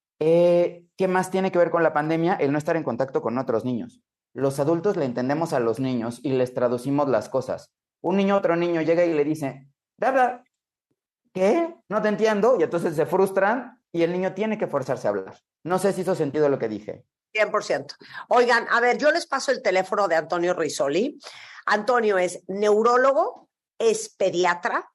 Eh, ¿Qué más tiene que ver con la pandemia? El no estar en contacto con otros niños. Los adultos le entendemos a los niños y les traducimos las cosas. Un niño a otro niño llega y le dice, ¿verdad? ¿Qué? No te entiendo. Y entonces se frustran y el niño tiene que forzarse a hablar. No sé si hizo sentido lo que dije. cien por ciento. Oigan, a ver, yo les paso el teléfono de Antonio Risoli. Antonio es neurólogo, es pediatra,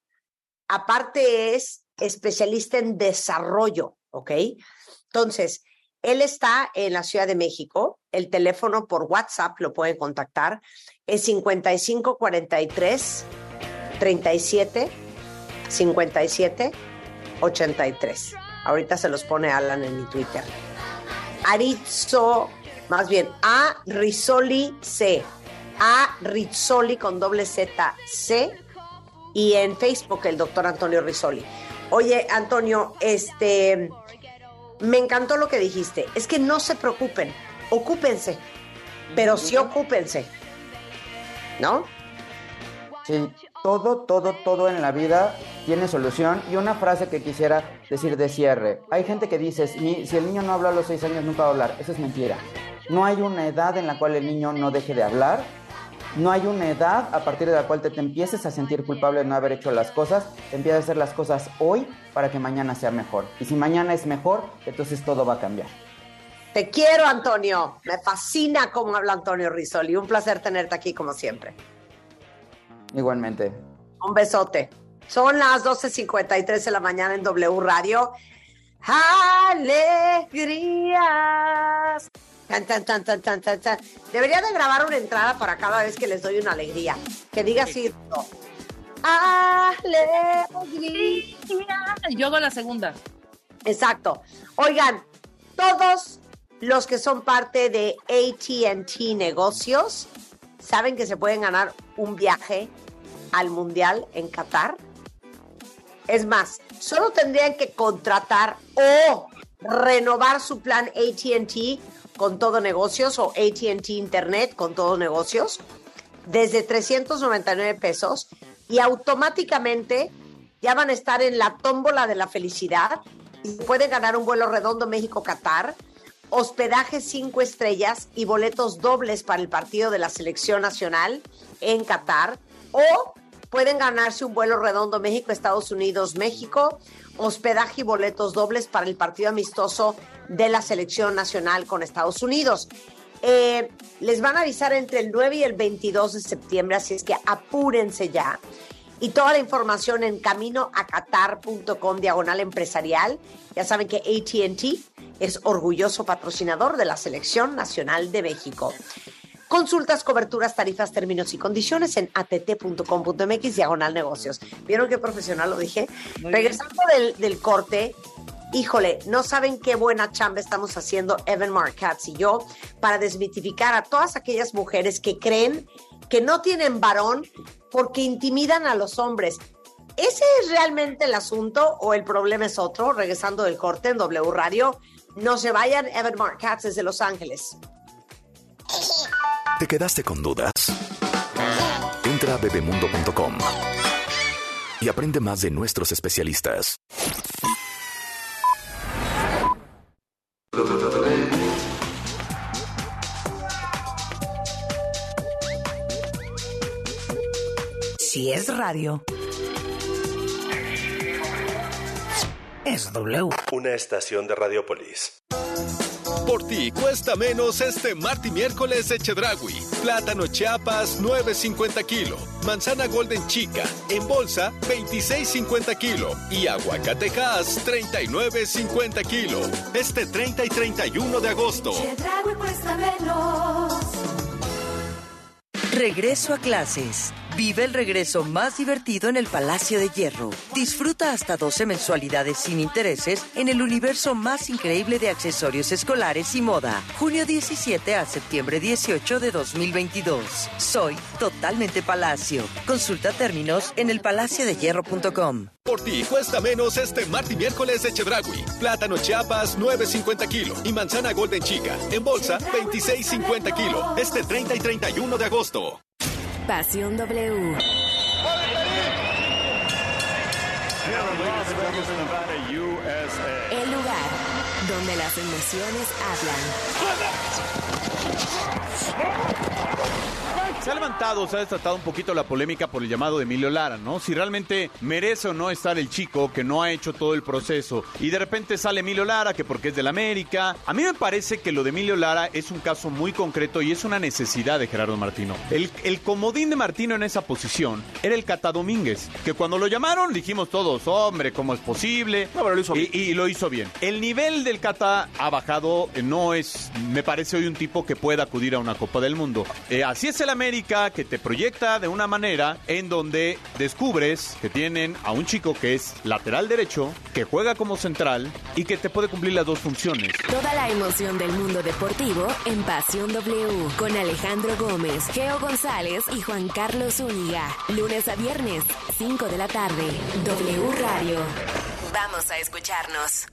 aparte es especialista en desarrollo, ¿ok? Entonces, él está en la Ciudad de México. El teléfono por WhatsApp lo pueden contactar. Es cincuenta y cinco cuarenta y tres treinta y siete cincuenta y siete ochenta y tres. Ahorita se los pone Alan en mi Twitter. Arizzo, más bien, A Risoli C. A Risoli con doble Z C. Y en Facebook el doctor Antonio Risoli. Oye, Antonio, este, me encantó lo que dijiste. Es que no se preocupen, ocúpense, pero sí ocúpense, ¿no? Sí, todo, todo, todo en la vida tiene solución. Y una frase que quisiera decir de cierre. Hay gente que dice, si el niño no habla a los seis años, nunca va a hablar. Eso es mentira. No hay una edad en la cual el niño no deje de hablar. No hay una edad a partir de la cual te, te empieces a sentir culpable de no haber hecho las cosas. Te empiezas a hacer las cosas hoy para que mañana sea mejor. Y si mañana es mejor, entonces todo va a cambiar. Te quiero, Antonio. Me fascina cómo habla Antonio Risoli. Un placer tenerte aquí como siempre. Igualmente. Un besote. Son las doce cincuenta y tres de la mañana en W Radio. ¡Alegrías! Tan, tan, tan, tan, tan, tan, tan. Debería de grabar una entrada para cada vez que les doy una alegría. Que diga así. ¡Alegría! Yo hago la segunda. Exacto. Oigan, todos los que son parte de A T and T Negocios saben que se pueden ganar un viaje al Mundial en Qatar. Es más, solo tendrían que contratar o renovar su plan A T and T con todo negocios o A T and T Internet con todo negocios desde trescientos noventa y nueve pesos y automáticamente ya van a estar en la tómbola de la felicidad y pueden ganar un vuelo redondo México-Qatar, hospedaje cinco estrellas y boletos dobles para el partido de la selección nacional en Qatar, o pueden ganarse un vuelo redondo México-Estados Unidos-México, hospedaje y boletos dobles para el partido amistoso de la selección nacional con Estados Unidos. Eh, les van a avisar entre el nueve y el veintidós de septiembre, así es que apúrense ya. Y toda la información en caminoacatar.com diagonal empresarial. Ya saben que A T and T es orgulloso patrocinador de la Selección Nacional de México. Consultas, coberturas, tarifas, términos y condiciones en att.com.mx diagonal negocios. ¿Vieron qué profesional lo dije? Muy Regresando del, del corte, híjole, no saben qué buena chamba estamos haciendo Evan Marcatz y yo para desmitificar a todas aquellas mujeres que creen que no tienen varón porque intimidan a los hombres. ¿ese es realmente el asunto o el problema es otro? Regresando del corte en W Radio. No se vayan, Evan Marc desde Los Ángeles. ¿Te quedaste con dudas? Entra a bebemundo punto com y aprende más de nuestros especialistas. Si es radio, es W. Una estación de Radiopolis. Por ti cuesta menos este martes y miércoles de Chedraui. Plátano Chiapas nueve cincuenta kilo. Manzana Golden Chica en bolsa veintiséis cincuenta kilo. Y aguacatejas treinta y nueve cincuenta kilo. Este treinta y treinta y uno de agosto. Chedraui cuesta menos. Regreso a clases. Vive el regreso más divertido en el Palacio de Hierro. Disfruta hasta doce mensualidades sin intereses en el universo más increíble de accesorios escolares y moda. Junio diecisiete a septiembre dieciocho de dos mil veintidós. Soy totalmente Palacio. Consulta términos en el palacio de hierro punto com. Por ti cuesta menos este martes y miércoles de Chedraui. Plátano Chiapas nueve cincuenta kilo. Y manzana Golden Chica en bolsa veintiséis cincuenta kilo. Este treinta y treinta y uno de agosto. Pasión W. El lugar donde las emociones hablan. Se ha levantado, se ha desatado un poquito la polémica por el llamado de Emilio Lara, ¿no? Si realmente merece o no estar el chico que no ha hecho todo el proceso. Y de repente sale Emilio Lara, que porque es de la América. A mí me parece que lo de Emilio Lara es un caso muy concreto y es una necesidad de Gerardo Martino. El, el comodín de Martino en esa posición era el Cata Domínguez, que cuando lo llamaron dijimos todos, hombre, ¿cómo es posible? No, pero lo hizo bien. Y, y lo hizo bien. El nivel del Cata ha bajado, no es, me parece hoy un tipo que pueda acudir a una Copa del Mundo. Eh, así es el América, que te proyecta de una manera en donde descubres que tienen a un chico que es lateral derecho, que juega como central y que te puede cumplir las dos funciones. Toda la emoción del mundo deportivo en Pasión W con Alejandro Gómez, Geo González y Juan Carlos Zúñiga. Lunes a viernes, cinco de la tarde. W Radio. Vamos a escucharnos.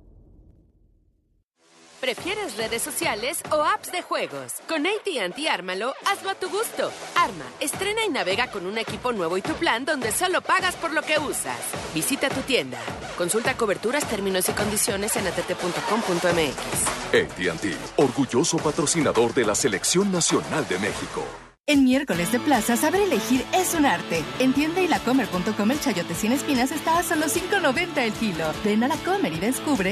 ¿Prefieres redes sociales o apps de juegos? Con A T and T Ármalo, hazlo a tu gusto. Arma, estrena y navega con un equipo nuevo y tu plan donde solo pagas por lo que usas. Visita tu tienda. Consulta coberturas, términos y condiciones en a t t punto com punto m x. A T and T, orgulloso patrocinador de la Selección Nacional de México. En miércoles de plaza, saber elegir es un arte. En tienda y lacomer punto com el chayote sin espinas está a solo cinco noventa el kilo. Ven a Lacomer y descubre...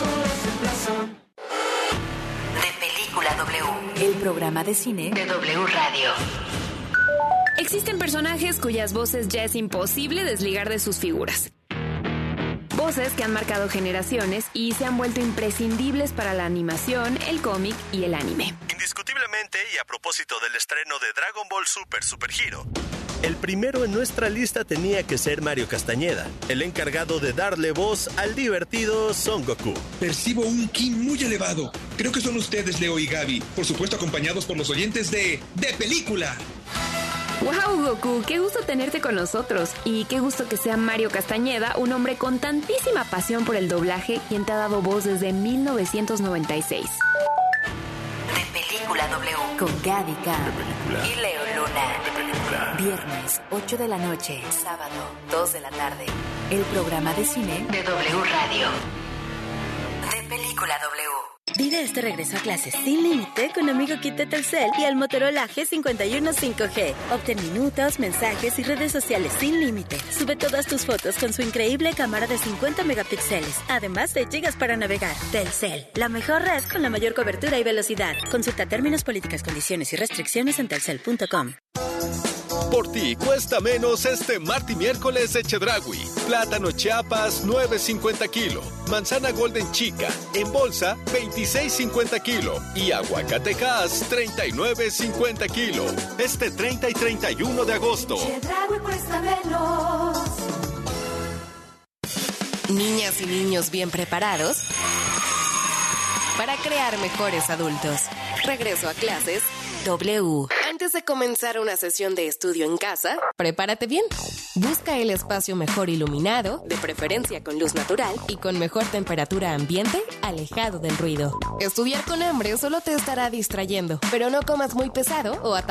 De Película W, el programa de cine de W Radio. Existen personajes cuyas voces ya es imposible desligar de sus figuras. Voces que han marcado generaciones y se han vuelto imprescindibles para la animación, el cómic y el anime. Indiscutiblemente, y a propósito del estreno de Dragon Ball Super Super Hero, el primero en nuestra lista tenía que ser Mario Castañeda, el encargado de darle voz al divertido Son Goku. Percibo un ki muy elevado. Creo que son ustedes, Leo y Gaby, por supuesto acompañados por los oyentes de De Película. ¡Wow, Goku! ¡Qué gusto tenerte con nosotros! Y qué gusto que sea Mario Castañeda, un hombre con tantísima pasión por el doblaje, quien te ha dado voz desde mil novecientos noventa y seis. De Película W, con Gaby Cam y Leo Luna. De Película. Viernes, ocho de la noche. Sábado, dos de la tarde. El programa de cine de W Radio. De Película W. Vive este regreso a clases sin límite con Amigo Kit de Telcel y el Motorola G cincuenta y uno cinco G. Obtén minutos, mensajes y redes sociales sin límite. Sube todas tus fotos con su increíble cámara de cincuenta megapíxeles, además de gigas para navegar. Telcel, la mejor red con la mayor cobertura y velocidad. Consulta términos, políticas, condiciones y restricciones en telcel punto com. Por ti cuesta menos este martes y miércoles de Chedraui. Plátano Chiapas nueve cincuenta kilo. Manzana Golden Chica en bolsa veintiséis cincuenta kilo. Y aguacatejas treinta y nueve cincuenta kilo. Este treinta y treinta y uno de agosto. Chedraui cuesta menos. Niñas y niños bien preparados para crear mejores adultos. Regreso a clases W. Antes de comenzar una sesión de estudio en casa, prepárate bien. Busca el espacio mejor iluminado, de preferencia con luz natural y con mejor temperatura ambiente, alejado del ruido. Estudiar con hambre solo te estará distrayendo, pero no comas muy pesado o